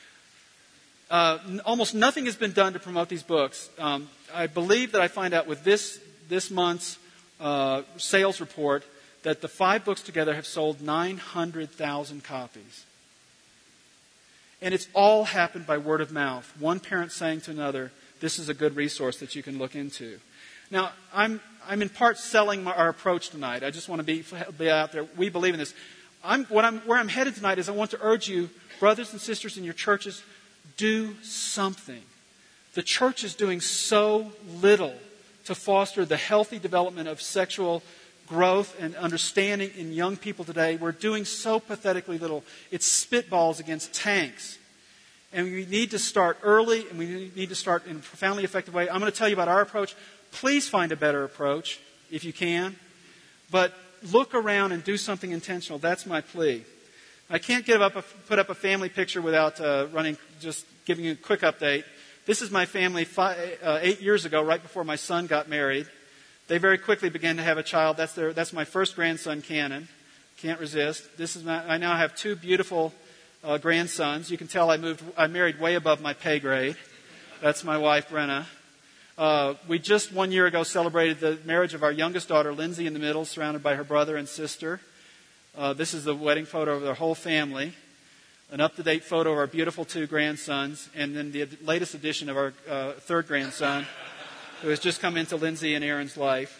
Almost nothing has been done to promote these books. I believe that I find out with this month's sales report that the 5 books together have sold 900,000 copies. And it's all happened by word of mouth. One parent saying to another, this is a good resource that you can look into. Now, I'm in part selling our approach tonight. I just want to be out there. We believe in this. Where I'm headed tonight is I want to urge you, brothers and sisters in your churches, do something. The church is doing so little to foster the healthy development of sexual growth and understanding in young people today. We're doing so pathetically little. It's spitballs against tanks. And we need to start early, and we need to start in a profoundly effective way. I'm going to tell you about our approach. Please find a better approach, if you can. But look around and do something intentional. That's my plea. I can't put up a family picture without just giving you a quick update. This is my family 8 years ago, right before my son got married. They very quickly began to have a child. That's my first grandson, Cannon. Can't resist. I now have 2 beautiful grandsons. You can tell I married way above my pay grade. That's my wife, Brenna. We just 1 year ago celebrated the marriage of our youngest daughter, Lindsay, in the middle, surrounded by her brother and sister. This is the wedding photo of their whole family. An up-to-date photo of our beautiful 2 grandsons. And then the latest edition of our 3rd grandson, who has just come into Lindsay and Aaron's life.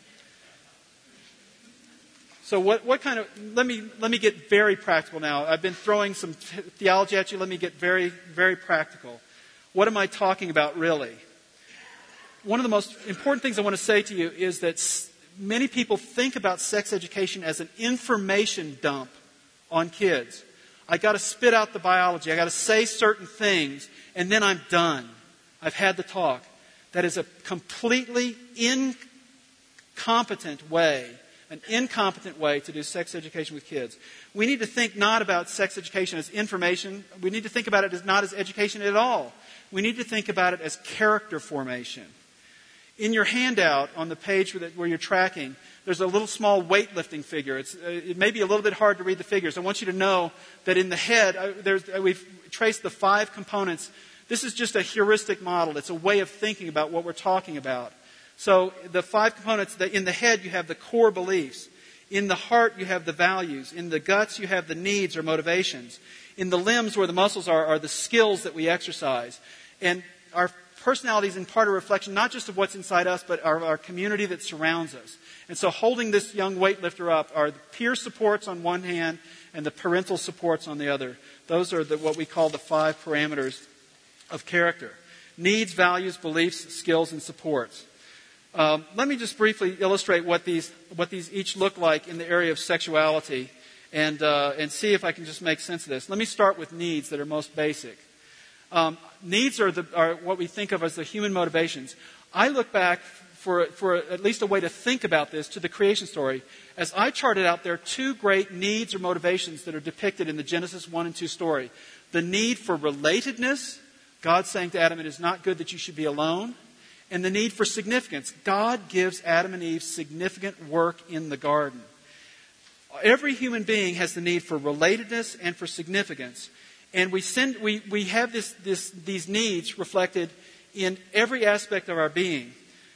So what kind of, let me get very practical now. I've been throwing some theology at you. Let me get very, very practical. What am I talking about really? One of the most important things I want to say to you is that many people think about sex education as an information dump on kids. I got to spit out the biology. I got to say certain things, and then I'm done. I've had the talk. That is a completely incompetent way to do sex education with kids. We need to think not about sex education as information. We need to think about it as not as education at all. We need to think about it as character formation. In your handout on the page where you're tracking, there's a little small weightlifting figure. It may be a little bit hard to read the figures. I want you to know that in the head, we've traced the 5 components. This is just a heuristic model. It's a way of thinking about what we're talking about. So the 5 components, in the head you have the core beliefs. In the heart you have the values. In the guts you have the needs or motivations. In the limbs where the muscles are the skills that we exercise. And our personality is in part a reflection not just of what's inside us, but our community that surrounds us. And so holding this young weightlifter up are the peer supports on one hand and the parental supports on the other. Those are what we call the 5 parameters of character. Needs, values, beliefs, skills, and supports. Let me just briefly illustrate what these each look like in the area of sexuality and see if I can just make sense of this. Let me start with needs that are most basic. Needs are what we think of as the human motivations. I look back for at least a way to think about this to the creation story. As I charted out, there are two great needs or motivations that are depicted in the Genesis 1 and 2 story. The need for relatedness, God saying to Adam, it is not good that you should be alone. And the need for significance. God gives Adam and Eve significant work in the garden. Every human being has the need for relatedness and for significance. And we have these needs reflected in every aspect of our being.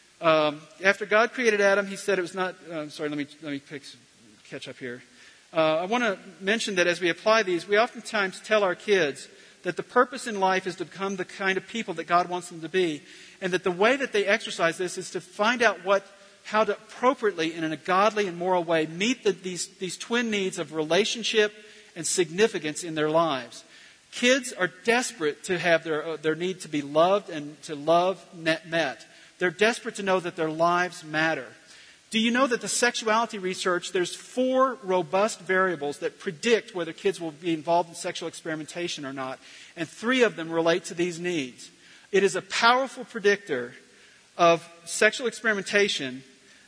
After God created Adam, He said it was not... let me catch up here. I want to mention that as we apply these, we oftentimes tell our kids that the purpose in life is to become the kind of people that God wants them to be, and that the way that they exercise this is to find out how to appropriately, and in a godly and moral way, meet these twin needs of relationship and significance in their lives. Kids are desperate to have their need to be loved and to love met. They're desperate to know that their lives matter. Do you know that the sexuality research, there's 4 robust variables that predict whether kids will be involved in sexual experimentation or not, and 3 of them relate to these needs. It is a powerful predictor of sexual experimentation,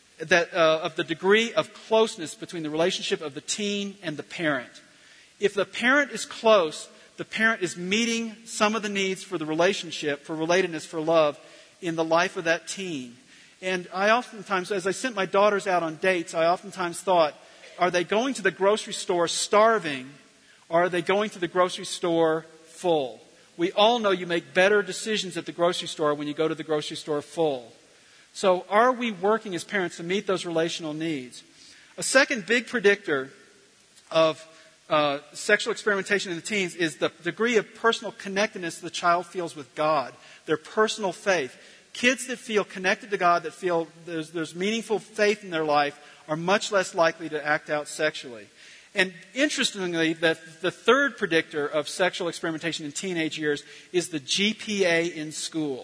of the degree of closeness between the relationship of the teen and the parent. If the parent is close, the parent is meeting some of the needs for the relationship, for relatedness, for love, in the life of that teen. And I oftentimes, as I sent my daughters out on dates, I oftentimes thought, are they going to the grocery store starving, or are they going to the grocery store full? We all know you make better decisions at the grocery store when you go to the grocery store full. So are we working as parents to meet those relational needs? A second big predictor of sexual experimentation in the teens is the degree of personal connectedness the child feels with God, their personal faith. Kids that feel connected to God, that feel there's meaningful faith in their life, are much less likely to act out sexually. And interestingly, the third predictor of sexual experimentation in teenage years is the GPA in school.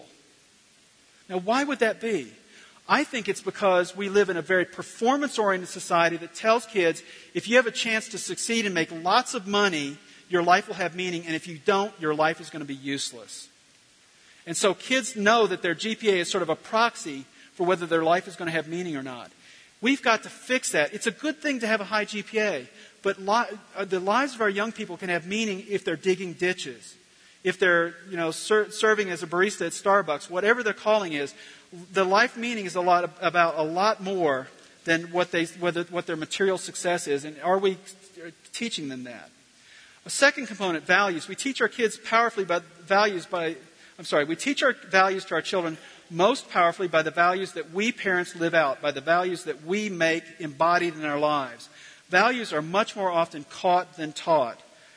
Now, why would that be? I think it's because we live in a very performance-oriented society that tells kids, if you have a chance to succeed and make lots of money, your life will have meaning, and if you don't, your life is going to be useless. And so kids know that their GPA is sort of a proxy for whether their life is going to have meaning or not. We've got to fix that. It's a good thing to have a high GPA, but the lives of our young people can have meaning if they're digging ditches, if they're serving as a barista at Starbucks, whatever their calling is. The life meaning is about a lot more than what their material success is, and are we teaching them that? A second component, values. We teach our kids powerfully about values we teach our values to our children most powerfully by the values that we parents live out, by the values that we make embodied in our lives. Values are much more often caught than taught.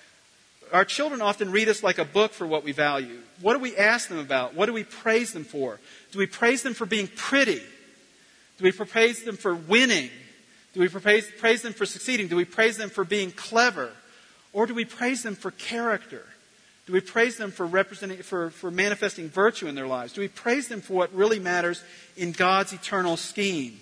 Our children often read us like a book for what we value. What do we ask them about? What do we praise them for? Do we praise them for being pretty? Do we praise them for winning? Do we praise them for succeeding? Do we praise them for being clever? Or do we praise them for character? Do we praise them for manifesting virtue in their lives? Do we praise them for what really matters in God's eternal scheme?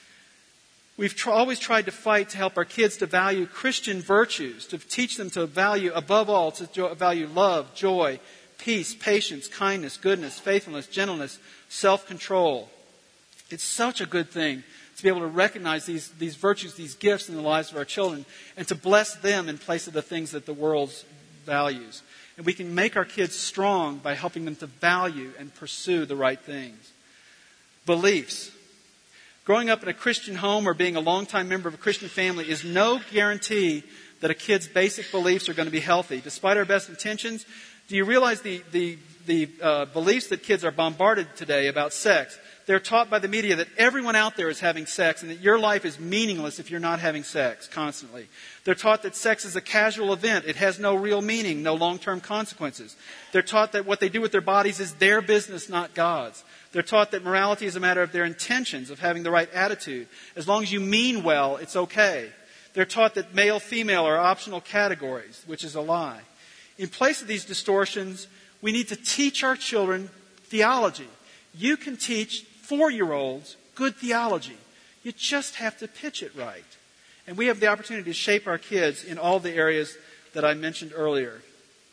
We've always tried to fight to help our kids to value Christian virtues, to teach them to value, above all, to value love, joy, peace, patience, kindness, goodness, faithfulness, gentleness, self-control. It's such a good thing to be able to recognize these virtues, these gifts in the lives of our children, and to bless them in place of the things that the world values. And we can make our kids strong by helping them to value and pursue the right things. Beliefs. Growing up in a Christian home or being a longtime member of a Christian family is no guarantee that a kid's basic beliefs are going to be healthy. Despite our best intentions, do you realize the beliefs that kids are bombarded today about sex? They're taught by the media that everyone out there is having sex and that your life is meaningless if you're not having sex constantly. They're taught that sex is a casual event. It has no real meaning, no long-term consequences. They're taught that what they do with their bodies is their business, not God's. They're taught that morality is a matter of their intentions, of having the right attitude. As long as you mean well, it's okay. They're taught that male, female are optional categories, which is a lie. In place of these distortions, we need to teach our children theology. You can teach 4-year-olds good theology. You just have to pitch it right. And we have the opportunity to shape our kids in all the areas that I mentioned earlier.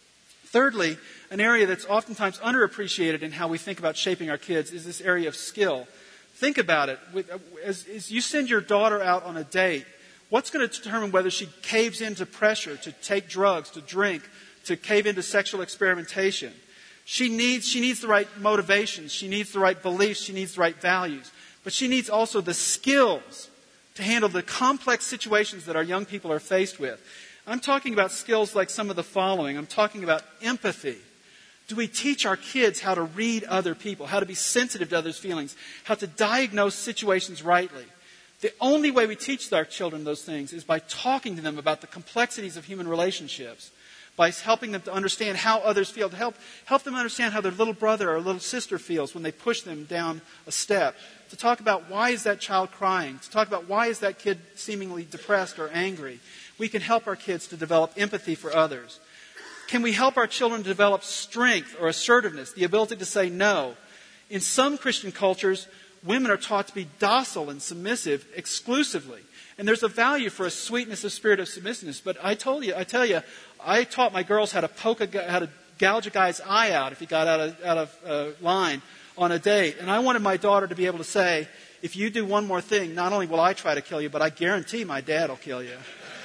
Thirdly, an area that's oftentimes underappreciated in how we think about shaping our kids is this area of skill. Think about it. As you send your daughter out on a date, what's going to determine whether she caves into pressure to take drugs, to drink, to cave into sexual experimentation? She needs the right motivations. She needs the right beliefs. She needs the right values. But she needs also the skills to handle the complex situations that our young people are faced with. I'm talking about skills like some of the following. I'm talking about empathy. Do we teach our kids how to read other people, how to be sensitive to others' feelings, how to diagnose situations rightly? The only way we teach our children those things is by talking to them about the complexities of human relationships, by helping them to understand how others feel, to help them understand how their little brother or little sister feels when they push them down a step, to talk about why is that child crying, to talk about why is that kid seemingly depressed or angry. We can help our kids to develop empathy for others. Can we help our children develop strength or assertiveness, the ability to say no? In some Christian cultures, women are taught to be docile and submissive exclusively. And there's a value for a sweetness of spirit of submissiveness. But I tell you, I taught my girls how to gouge a guy's eye out if he got out of line on a date. And I wanted my daughter to be able to say, if you do one more thing, not only will I try to kill you, but I guarantee my dad will kill you.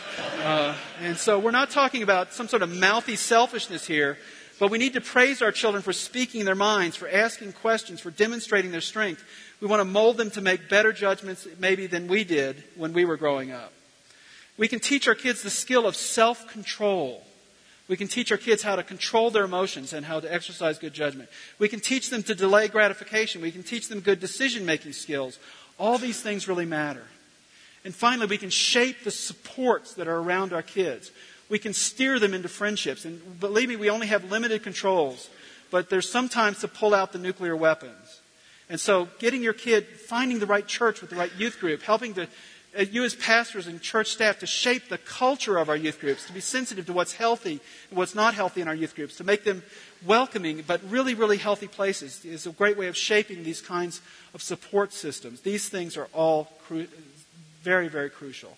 And so we're not talking about some sort of mouthy selfishness here, but we need to praise our children for speaking their minds, for asking questions, for demonstrating their strength. We want to mold them to make better judgments maybe than we did when we were growing up. We can teach our kids the skill of self-control. We can teach our kids how to control their emotions and how to exercise good judgment. We can teach them to delay gratification. We can teach them good decision-making skills. All these things really matter. And finally, we can shape the supports that are around our kids. We can steer them into friendships. And believe me, we only have limited controls. But there's sometimes to pull out the nuclear weapons. And so getting your kid, finding the right church with the right youth group, helping you as pastors and church staff to shape the culture of our youth groups, to be sensitive to what's healthy and what's not healthy in our youth groups, to make them welcoming but really, really healthy places is a great way of shaping these kinds of support systems. These things are all very, very crucial.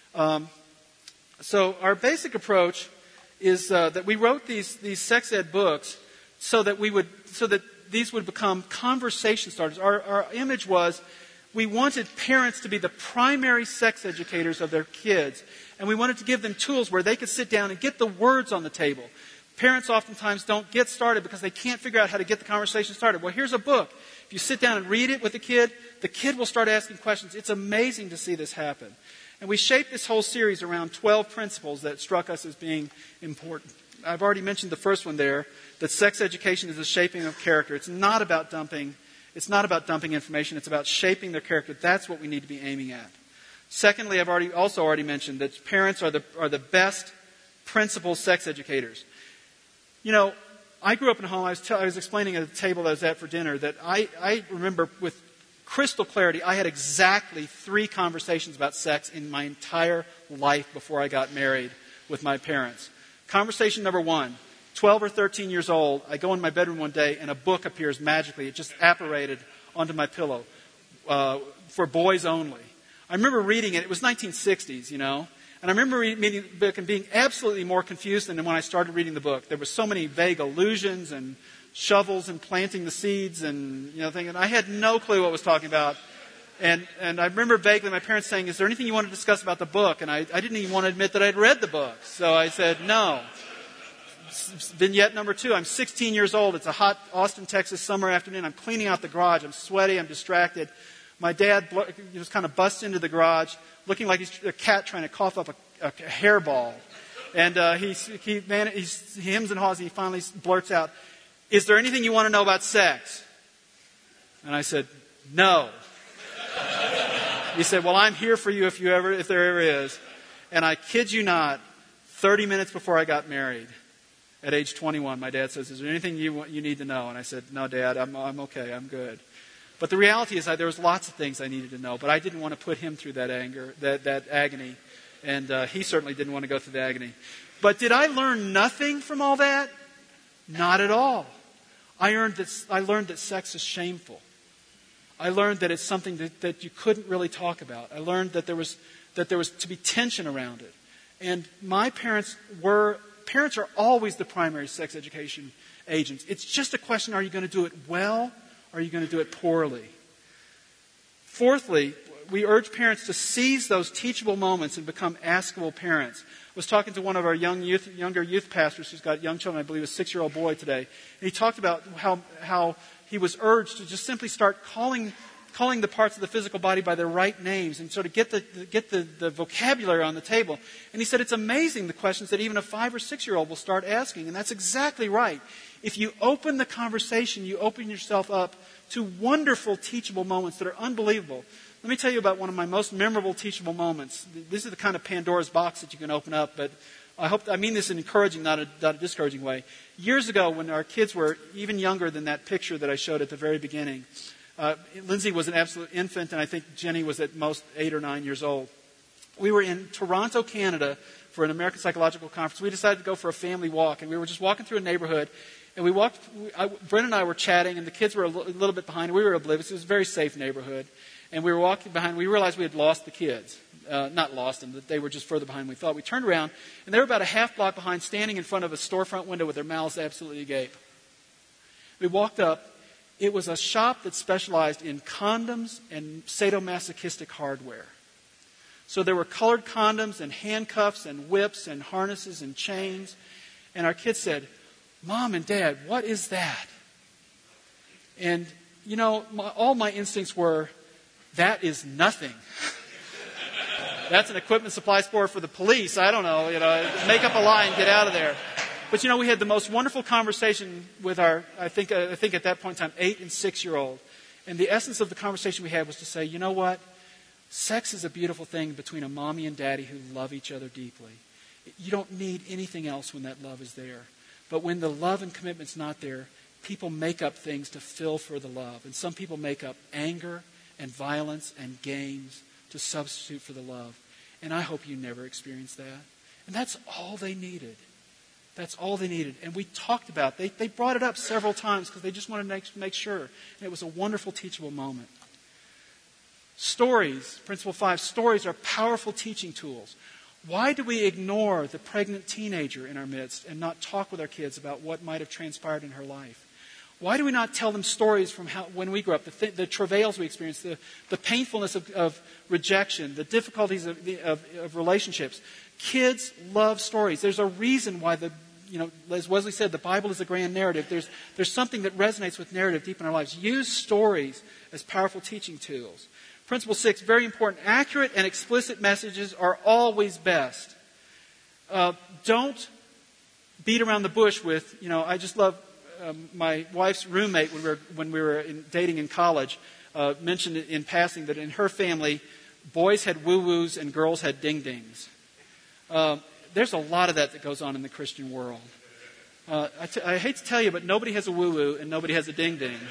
So our basic approach is that we wrote these sex ed books so that these would become conversation starters. Our image was we wanted parents to be the primary sex educators of their kids, and we wanted to give them tools where they could sit down and get the words on the table. Parents oftentimes don't get started because they can't figure out how to get the conversation started. Well, here's a book. If you sit down and read it with the kid will start asking questions. It's amazing to see this happen. And we shaped this whole series around 12 principles that struck us as being important. I've already mentioned the first one there, that sex education is the shaping of character. It's not about dumping information. It's about shaping their character. That's what we need to be aiming at. Secondly, I've already mentioned that parents are the best principal sex educators. You know, I grew up in a home, I was explaining at the table that I was at for dinner, that I remember with crystal clarity, I had exactly 3 conversations about sex in my entire life before I got married with my parents. Conversation number 1, 12 or 13 years old, I go in my bedroom one day and a book appears magically. It just apparated onto my pillow for boys only. I remember reading it. It was 1960s, you know. And I remember reading the book and being absolutely more confused than when I started reading the book. There were so many vague allusions and shovels and planting the seeds and, you know, thinking. I had no clue what it was talking about. And I remember vaguely my parents saying, is there anything you want to discuss about the book? And I didn't even want to admit that I'd read the book. So I said, no. Vignette number 2, I'm 16 years old. It's a hot Austin, Texas summer afternoon. I'm cleaning out the garage. I'm sweaty. I'm distracted. My dad just kind of busts into the garage looking like he's a cat trying to cough up a hairball. And he hems and haws and he finally blurts out, is there anything you want to know about sex? And I said, no. He said, well, I'm here for you if there ever is. And I kid you not, 30 minutes before I got married, at age 21, my dad says, is there anything you need to know? And I said, no, Dad, I'm okay, I'm good. But the reality is there was lots of things I needed to know, but I didn't want to put him through that anger, that agony. And he certainly didn't want to go through the agony. But did I learn nothing from all that? Not at all. I learned that sex is shameful. I learned that it's something that you couldn't really talk about. I learned that there was to be tension around it. And my parents were parents are always the primary sex education agents. It's just a question, are you going to do it well or are you going to do it poorly? Fourthly, we urge parents to seize those teachable moments and become askable parents. I was talking to one of our younger youth pastors who's got young children, I believe a 6-year-old boy today, and he talked about how he was urged to just simply start calling the parts of the physical body by their right names and sort of get the vocabulary on the table. And he said it's amazing the questions that even a 5 or 6-year-old will start asking, and that's exactly right. If you open the conversation, you open yourself up to wonderful teachable moments that are unbelievable. Let me tell you about one of my most memorable teachable moments. This is the kind of Pandora's box that you can open up, but I mean this in an encouraging, not a discouraging way. Years ago, when our kids were even younger than that picture that I showed at the very beginning, Lindsay was an absolute infant, and I think Jenny was at most 8 or 9 years old. We were in Toronto, Canada, for an American Psychological Conference. We decided to go for a family walk, and we were just walking through a neighborhood. And Brent and I were chatting, and the kids were a little bit behind. We were oblivious. It was a very safe neighborhood. And we were walking behind. We realized we had lost the kids. Not lost them, that they were just further behind than we thought. We turned around, and they were about a half block behind, standing in front of a storefront window with their mouths absolutely agape. We walked up. It was a shop that specialized in condoms and sadomasochistic hardware. So there were colored condoms and handcuffs and whips and harnesses and chains. And our kids said, "Mom and Dad, what is that?" And, all my instincts were, that is nothing. That's an equipment supply store for the police. I don't know, make up a lie and get out of there. But, we had the most wonderful conversation with our, I think at that point in time, 8 and 6-year-old. And the essence of the conversation we had was to say, you know what? Sex is a beautiful thing between a mommy and daddy who love each other deeply. You don't need anything else when that love is there. But when the love and commitment's not there, people make up things to fill for the love. And some people make up anger and violence and games to substitute for the love. And I hope you never experience that. And that's all they needed. That's all they needed. And we talked about it. They brought it up several times because they just wanted to make sure. And it was a wonderful teachable moment. Stories, Principle 5, stories are powerful teaching tools. Why do we ignore the pregnant teenager in our midst and not talk with our kids about what might have transpired in her life? Why do we not tell them stories from when we grew up, the travails we experienced, the painfulness of rejection, the difficulties of relationships? Kids love stories. There's a reason why as Wesley said, the Bible is a grand narrative. There's something that resonates with narrative deep in our lives. Use stories as powerful teaching tools. Principle 6, very important. Accurate and explicit messages are always best. Don't beat around the bush with, I just love my wife's roommate when we were dating in college mentioned in passing that in her family, boys had woo-woos and girls had ding-dings. There's a lot of that goes on in the Christian world. I hate to tell you, but nobody has a woo-woo and nobody has a ding-ding.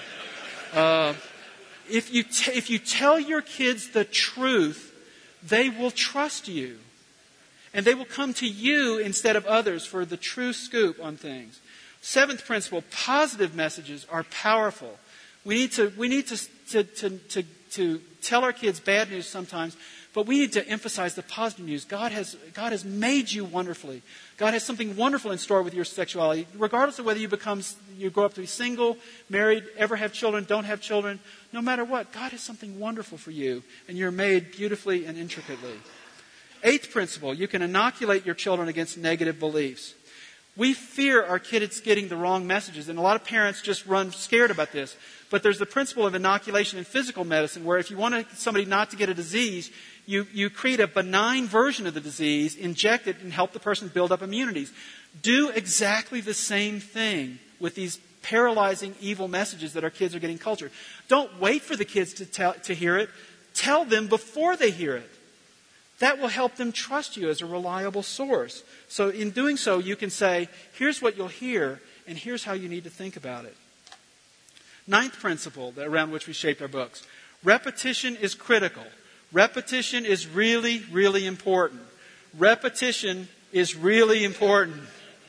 If you tell your kids the truth, they will trust you. And they will come to you instead of others for the true scoop on things. 7th principle, positive messages are powerful. We need to tell our kids bad news sometimes, but we need to emphasize the positive news. God has made you wonderfully. God has something wonderful in store with your sexuality, regardless of whether you grow up to be single, married, ever have children, don't have children. No matter what, God has something wonderful for you, and you're made beautifully and intricately. 8th principle, you can inoculate your children against negative beliefs. We fear our kids getting the wrong messages, and a lot of parents just run scared about this. But there's the principle of inoculation in physical medicine, where if you want somebody not to get a disease, you create a benign version of the disease, inject it, and help the person build up immunities. Do exactly the same thing with these paralyzing evil messages that our kids are getting cultured. Don't wait for the kids to hear it. Tell them before they hear it. That will help them trust you as a reliable source. So in doing so, you can say, here's what you'll hear, and here's how you need to think about it. 9th principle around which we shaped our books. Repetition is critical. Repetition is really, really important. Repetition is really important.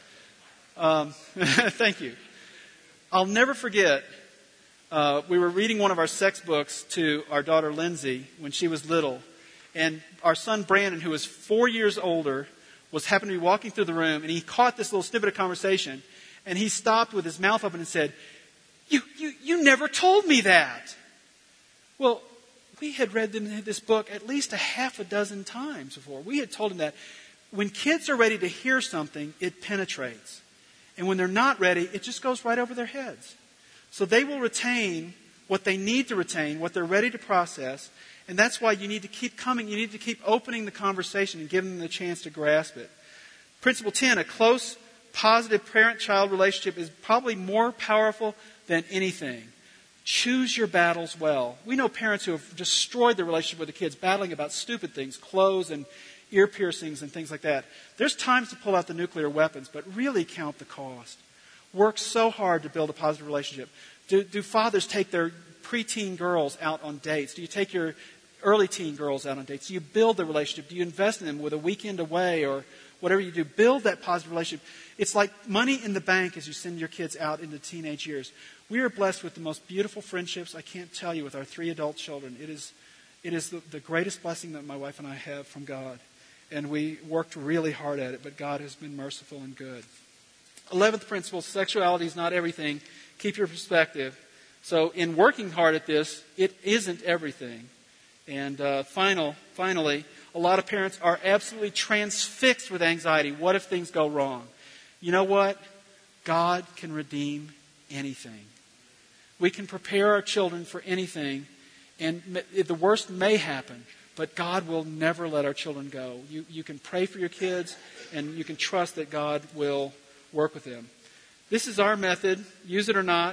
Thank you. I'll never forget, we were reading one of our sex books to our daughter Lindsay when she was little. And our son Brandon, who was 4 years older, happened to be walking through the room, and he caught this little snippet of conversation, and he stopped with his mouth open and said, You never told me that. Well, we had read this book at least a half a dozen times before. We had told him that when kids are ready to hear something, it penetrates. And when they're not ready, it just goes right over their heads. So they will retain what they need to retain, what they're ready to process. And that's why you need to keep coming. You need to keep opening the conversation and giving them the chance to grasp it. Principle 10, a close, positive parent-child relationship is probably more powerful than anything. Choose your battles well. We know parents who have destroyed their relationship with the kids, battling about stupid things, clothes and ear piercings and things like that. There's times to pull out the nuclear weapons, but really count the cost. Work so hard to build a positive relationship. Do fathers take their preteen girls out on dates? Do you take your early teen girls out on dates? Do you build the relationship? Do you invest in them with a weekend away or whatever you do? Build that positive relationship. It's like money in the bank as you send your kids out into teenage years. We are blessed with the most beautiful friendships, I can't tell you, with our 3 adult children. It is the greatest blessing that my wife and I have from God. And we worked really hard at it, but God has been merciful and good. 11th principle, sexuality is not everything. Keep your perspective. So in working hard at this, it isn't everything. And finally, a lot of parents are absolutely transfixed with anxiety. What if things go wrong? You know what? God can redeem anything. We can prepare our children for anything, and the worst may happen, but God will never let our children go. You can pray for your kids, and you can trust that God will work with them. This is our method. Use it or not.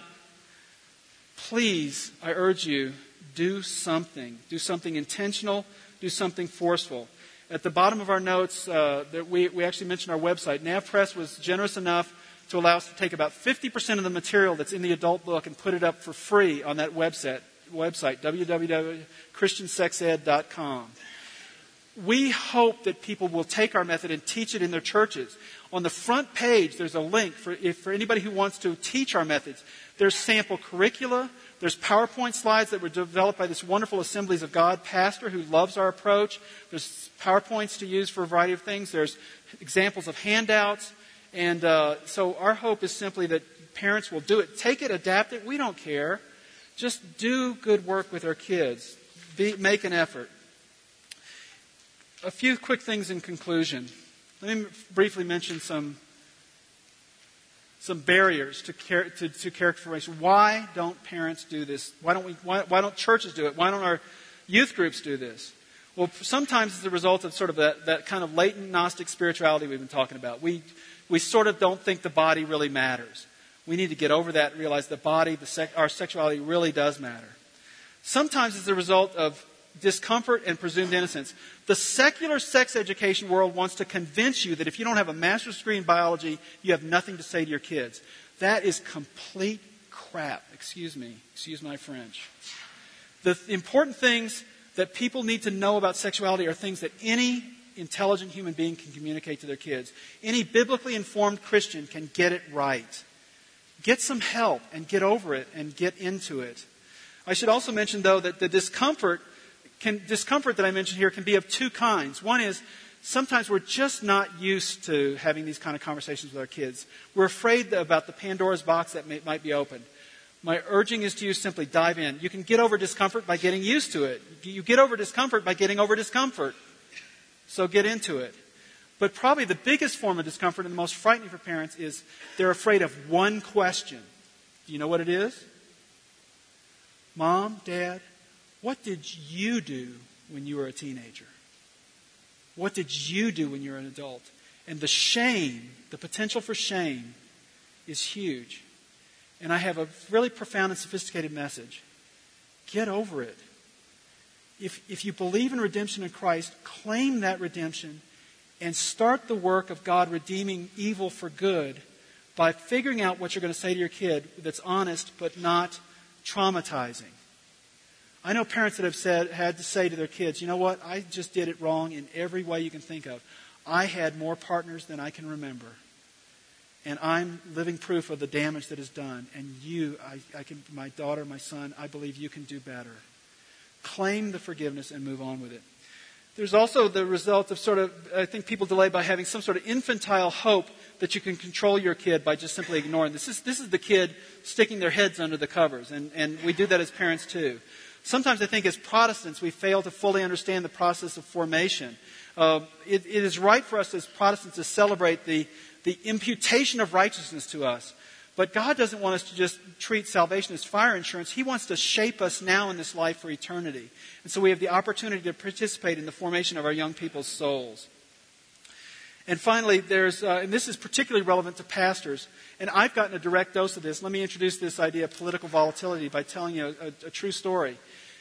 Please, I urge you, do something. Do something intentional. Do something forceful. At the bottom of our notes, we actually mentioned our website. NavPress was generous enough to allow us to take about 50% of the material that's in the adult book and put it up for free on that website, www.christiansexed.com. We hope that people will take our method and teach it in their churches. On the front page, there's a link for anybody who wants to teach our methods. There's sample curricula. There's PowerPoint slides that were developed by this wonderful Assemblies of God pastor who loves our approach. There's PowerPoints to use for a variety of things. There's examples of handouts. And so our hope is simply that parents will do it. Take it, adapt it. We don't care. Just do good work with our kids. Make an effort. A few quick things in conclusion. Let me briefly mention some barriers to character formation. Why don't parents do this? Why don't churches do it? Why don't our youth groups do this? Well, sometimes it's the result of sort of that kind of latent Gnostic spirituality we've been talking about. We sort of don't think the body really matters. We need to get over that and realize the body, our sexuality really does matter. Sometimes it's the result of discomfort and presumed innocence. The secular sex education world wants to convince you that if you don't have a master's degree in biology, you have nothing to say to your kids. That is complete crap. Excuse my French. The important things that people need to know about sexuality are things that any intelligent human being can communicate to their kids. Any biblically informed Christian can get it right. Get some help and get over it and get into it. I should also mention, though, that the discomfort that I mentioned here can be of two kinds. One is sometimes we're just not used to having these kind of conversations with our kids. We're afraid about the Pandora's box that might be opened. My urging is to you simply dive in. You can get over discomfort by getting used to it. You get over discomfort by getting over discomfort. So get into it. But probably the biggest form of discomfort and the most frightening for parents is they're afraid of one question. Do you know what it is? Mom, Dad, what did you do when you were a teenager? What did you do when you were an adult? And the shame, the potential for shame, is huge. And I have a really profound and sophisticated message. Get over it. If you believe in redemption in Christ, claim that redemption and start the work of God redeeming evil for good by figuring out what you're going to say to your kid that's honest but not traumatizing. I know parents that have had to say to their kids, you know what, I just did it wrong in every way you can think of. I had more partners than I can remember. And I'm living proof of the damage that is done. And my daughter, my son, I believe you can do better. Claim the forgiveness and move on with it. There's also the result of I think people delay by having some sort of infantile hope that you can control your kid by just simply ignoring. This is the kid sticking their heads under the covers, and we do that as parents too. Sometimes I think as Protestants we fail to fully understand the process of formation. It is right for us as Protestants to celebrate the imputation of righteousness to us. But God doesn't want us to just treat salvation as fire insurance. He wants to shape us now in this life for eternity. And so we have the opportunity to participate in the formation of our young people's souls. And finally, and this is particularly relevant to pastors, and I've gotten a direct dose of this. Let me introduce this idea of political volatility by telling you a true story.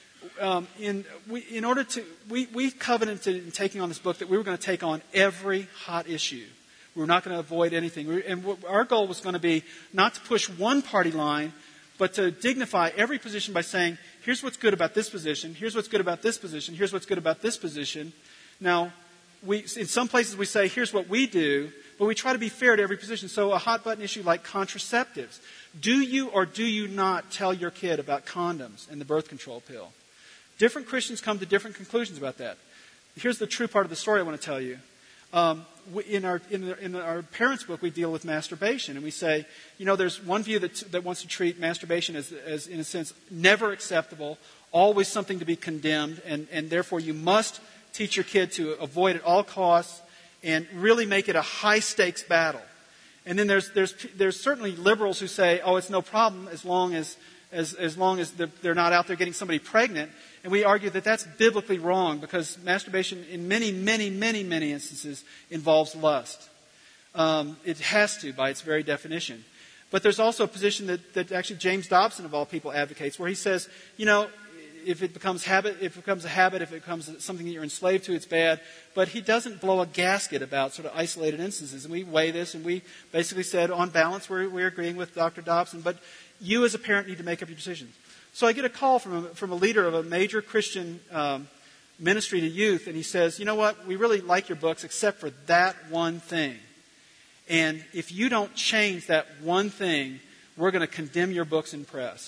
We covenanted in taking on this book that we were going to take on every hot issue. We were not going to avoid anything. Our goal was going to be not to push one party line, but to dignify every position by saying, here's what's good about this position, here's what's good about this position, here's what's good about this position. Now, in some places we say, here's what we do, but we try to be fair to every position. So a hot button issue like contraceptives. Do you or do you not tell your kid about condoms and the birth control pill? Different Christians come to different conclusions about that. Here's the true part of the story I want to tell you. In our parents' book, we deal with masturbation, and we say, there's one view that wants to treat masturbation as, in a sense, never acceptable, always something to be condemned, and therefore you must teach your kid to avoid at all costs and really make it a high-stakes battle. And then there's certainly liberals who say, it's no problem as long as they're not out there getting somebody pregnant. And we argue that that's biblically wrong because masturbation in many, many, many, many instances involves lust. It has to by its very definition. But there's also a position that actually James Dobson, of all people, advocates where he says, if it becomes a habit, if it becomes something that you're enslaved to, it's bad. But he doesn't blow a gasket about sort of isolated instances. And we weigh this, and we basically said, on balance, we're agreeing with Dr. Dobson. But you as a parent need to make up your decisions. So I get a call from a leader of a major Christian ministry to youth, and he says, you know what, we really like your books except for that one thing. And if you don't change that one thing, we're going to condemn your books in press.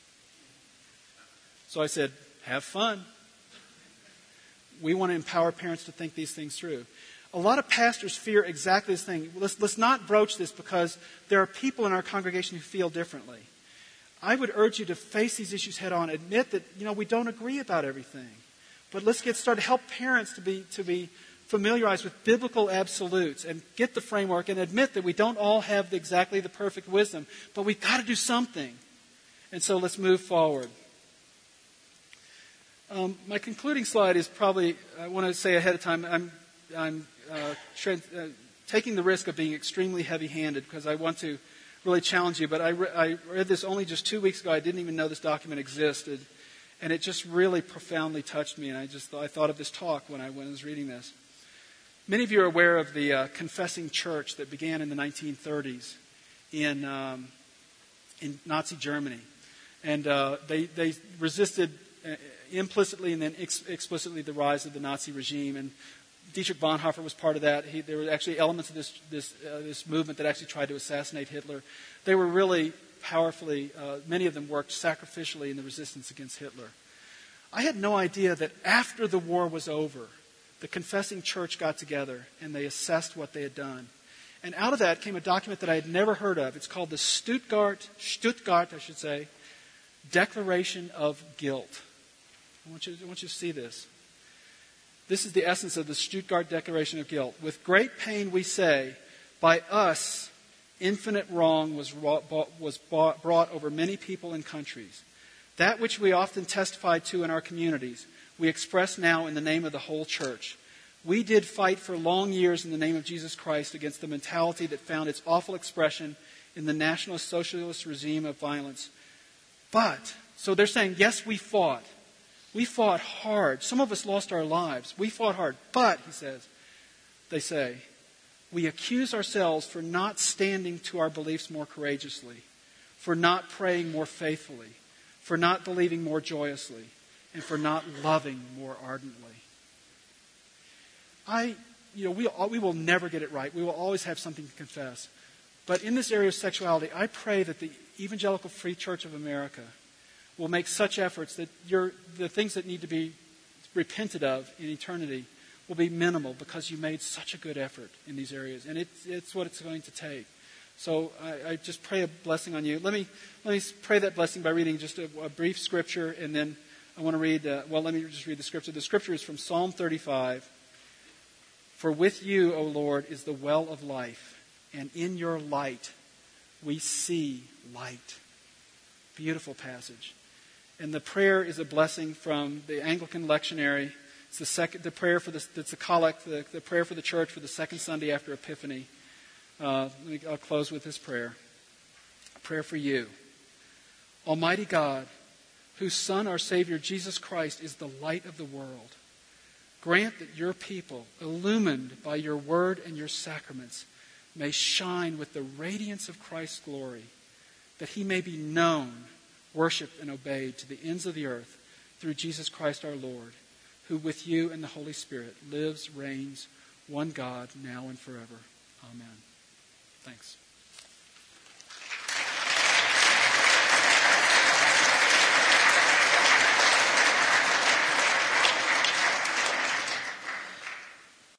So I said, have fun. We want to empower parents to think these things through. A lot of pastors fear exactly this thing. Let's not broach this because there are people in our congregation who feel differently. I would urge you to face these issues head on. Admit that, we don't agree about everything. But let's get started. Help parents to be familiarized with biblical absolutes and get the framework and admit that we don't all have exactly the perfect wisdom, but we've got to do something. And so let's move forward. My concluding slide is probably, I want to say ahead of time, I'm taking the risk of being extremely heavy-handed because I want to really challenge you. But I read this only just 2 weeks ago. I didn't even know this document existed. And it just really profoundly touched me. And I thought of this talk when I was reading this. Many of you are aware of the confessing church that began in the 1930s in Nazi Germany. And they resisted implicitly and then explicitly the rise of the Nazi regime. And Dietrich Bonhoeffer was part of that. There were actually elements of this movement that actually tried to assassinate Hitler. They were really powerfully, many of them worked sacrificially in the resistance against Hitler. I had no idea that after the war was over, the confessing church got together and they assessed what they had done. And out of that came a document that I had never heard of. It's called the Stuttgart, Declaration of Guilt. I want you to see this. This is the essence of the Stuttgart Declaration of Guilt. With great pain we say, by us, infinite wrong was brought over many people and countries. That which we often testify to in our communities, we express now in the name of the whole church. We did fight for long years in the name of Jesus Christ against the mentality that found its awful expression in the nationalist socialist regime of violence. But, so they're saying, yes, we fought. We fought hard. Some of us lost our lives. We fought hard. But, they say, we accuse ourselves for not standing to our beliefs more courageously, for not praying more faithfully, for not believing more joyously, and for not loving more ardently. We will never get it right. We will always have something to confess. But in this area of sexuality, I pray that the Evangelical Free Church of America will make such efforts that the things that need to be repented of in eternity will be minimal because you made such a good effort in these areas. And it's what it's going to take. So I just pray a blessing on you. Let me pray that blessing by reading just a brief scripture, and then I want to read, let me just read the scripture. The scripture is from Psalm 35. For with you, O Lord, is the well of life, and in your light we see light. Beautiful passage. And the prayer is a blessing from the Anglican lectionary. It's the prayer for it's a collect, the prayer for the church for the second Sunday after Epiphany. I'll close with this prayer. A prayer for you. Almighty God, whose Son, our Savior, Jesus Christ, is the light of the world, grant that your people, illumined by your word and your sacraments, may shine with the radiance of Christ's glory, that he may be known, worshipped, and obeyed to the ends of the earth through Jesus Christ our Lord, who with you and the Holy Spirit lives, reigns, one God, now and forever. Amen. Thanks.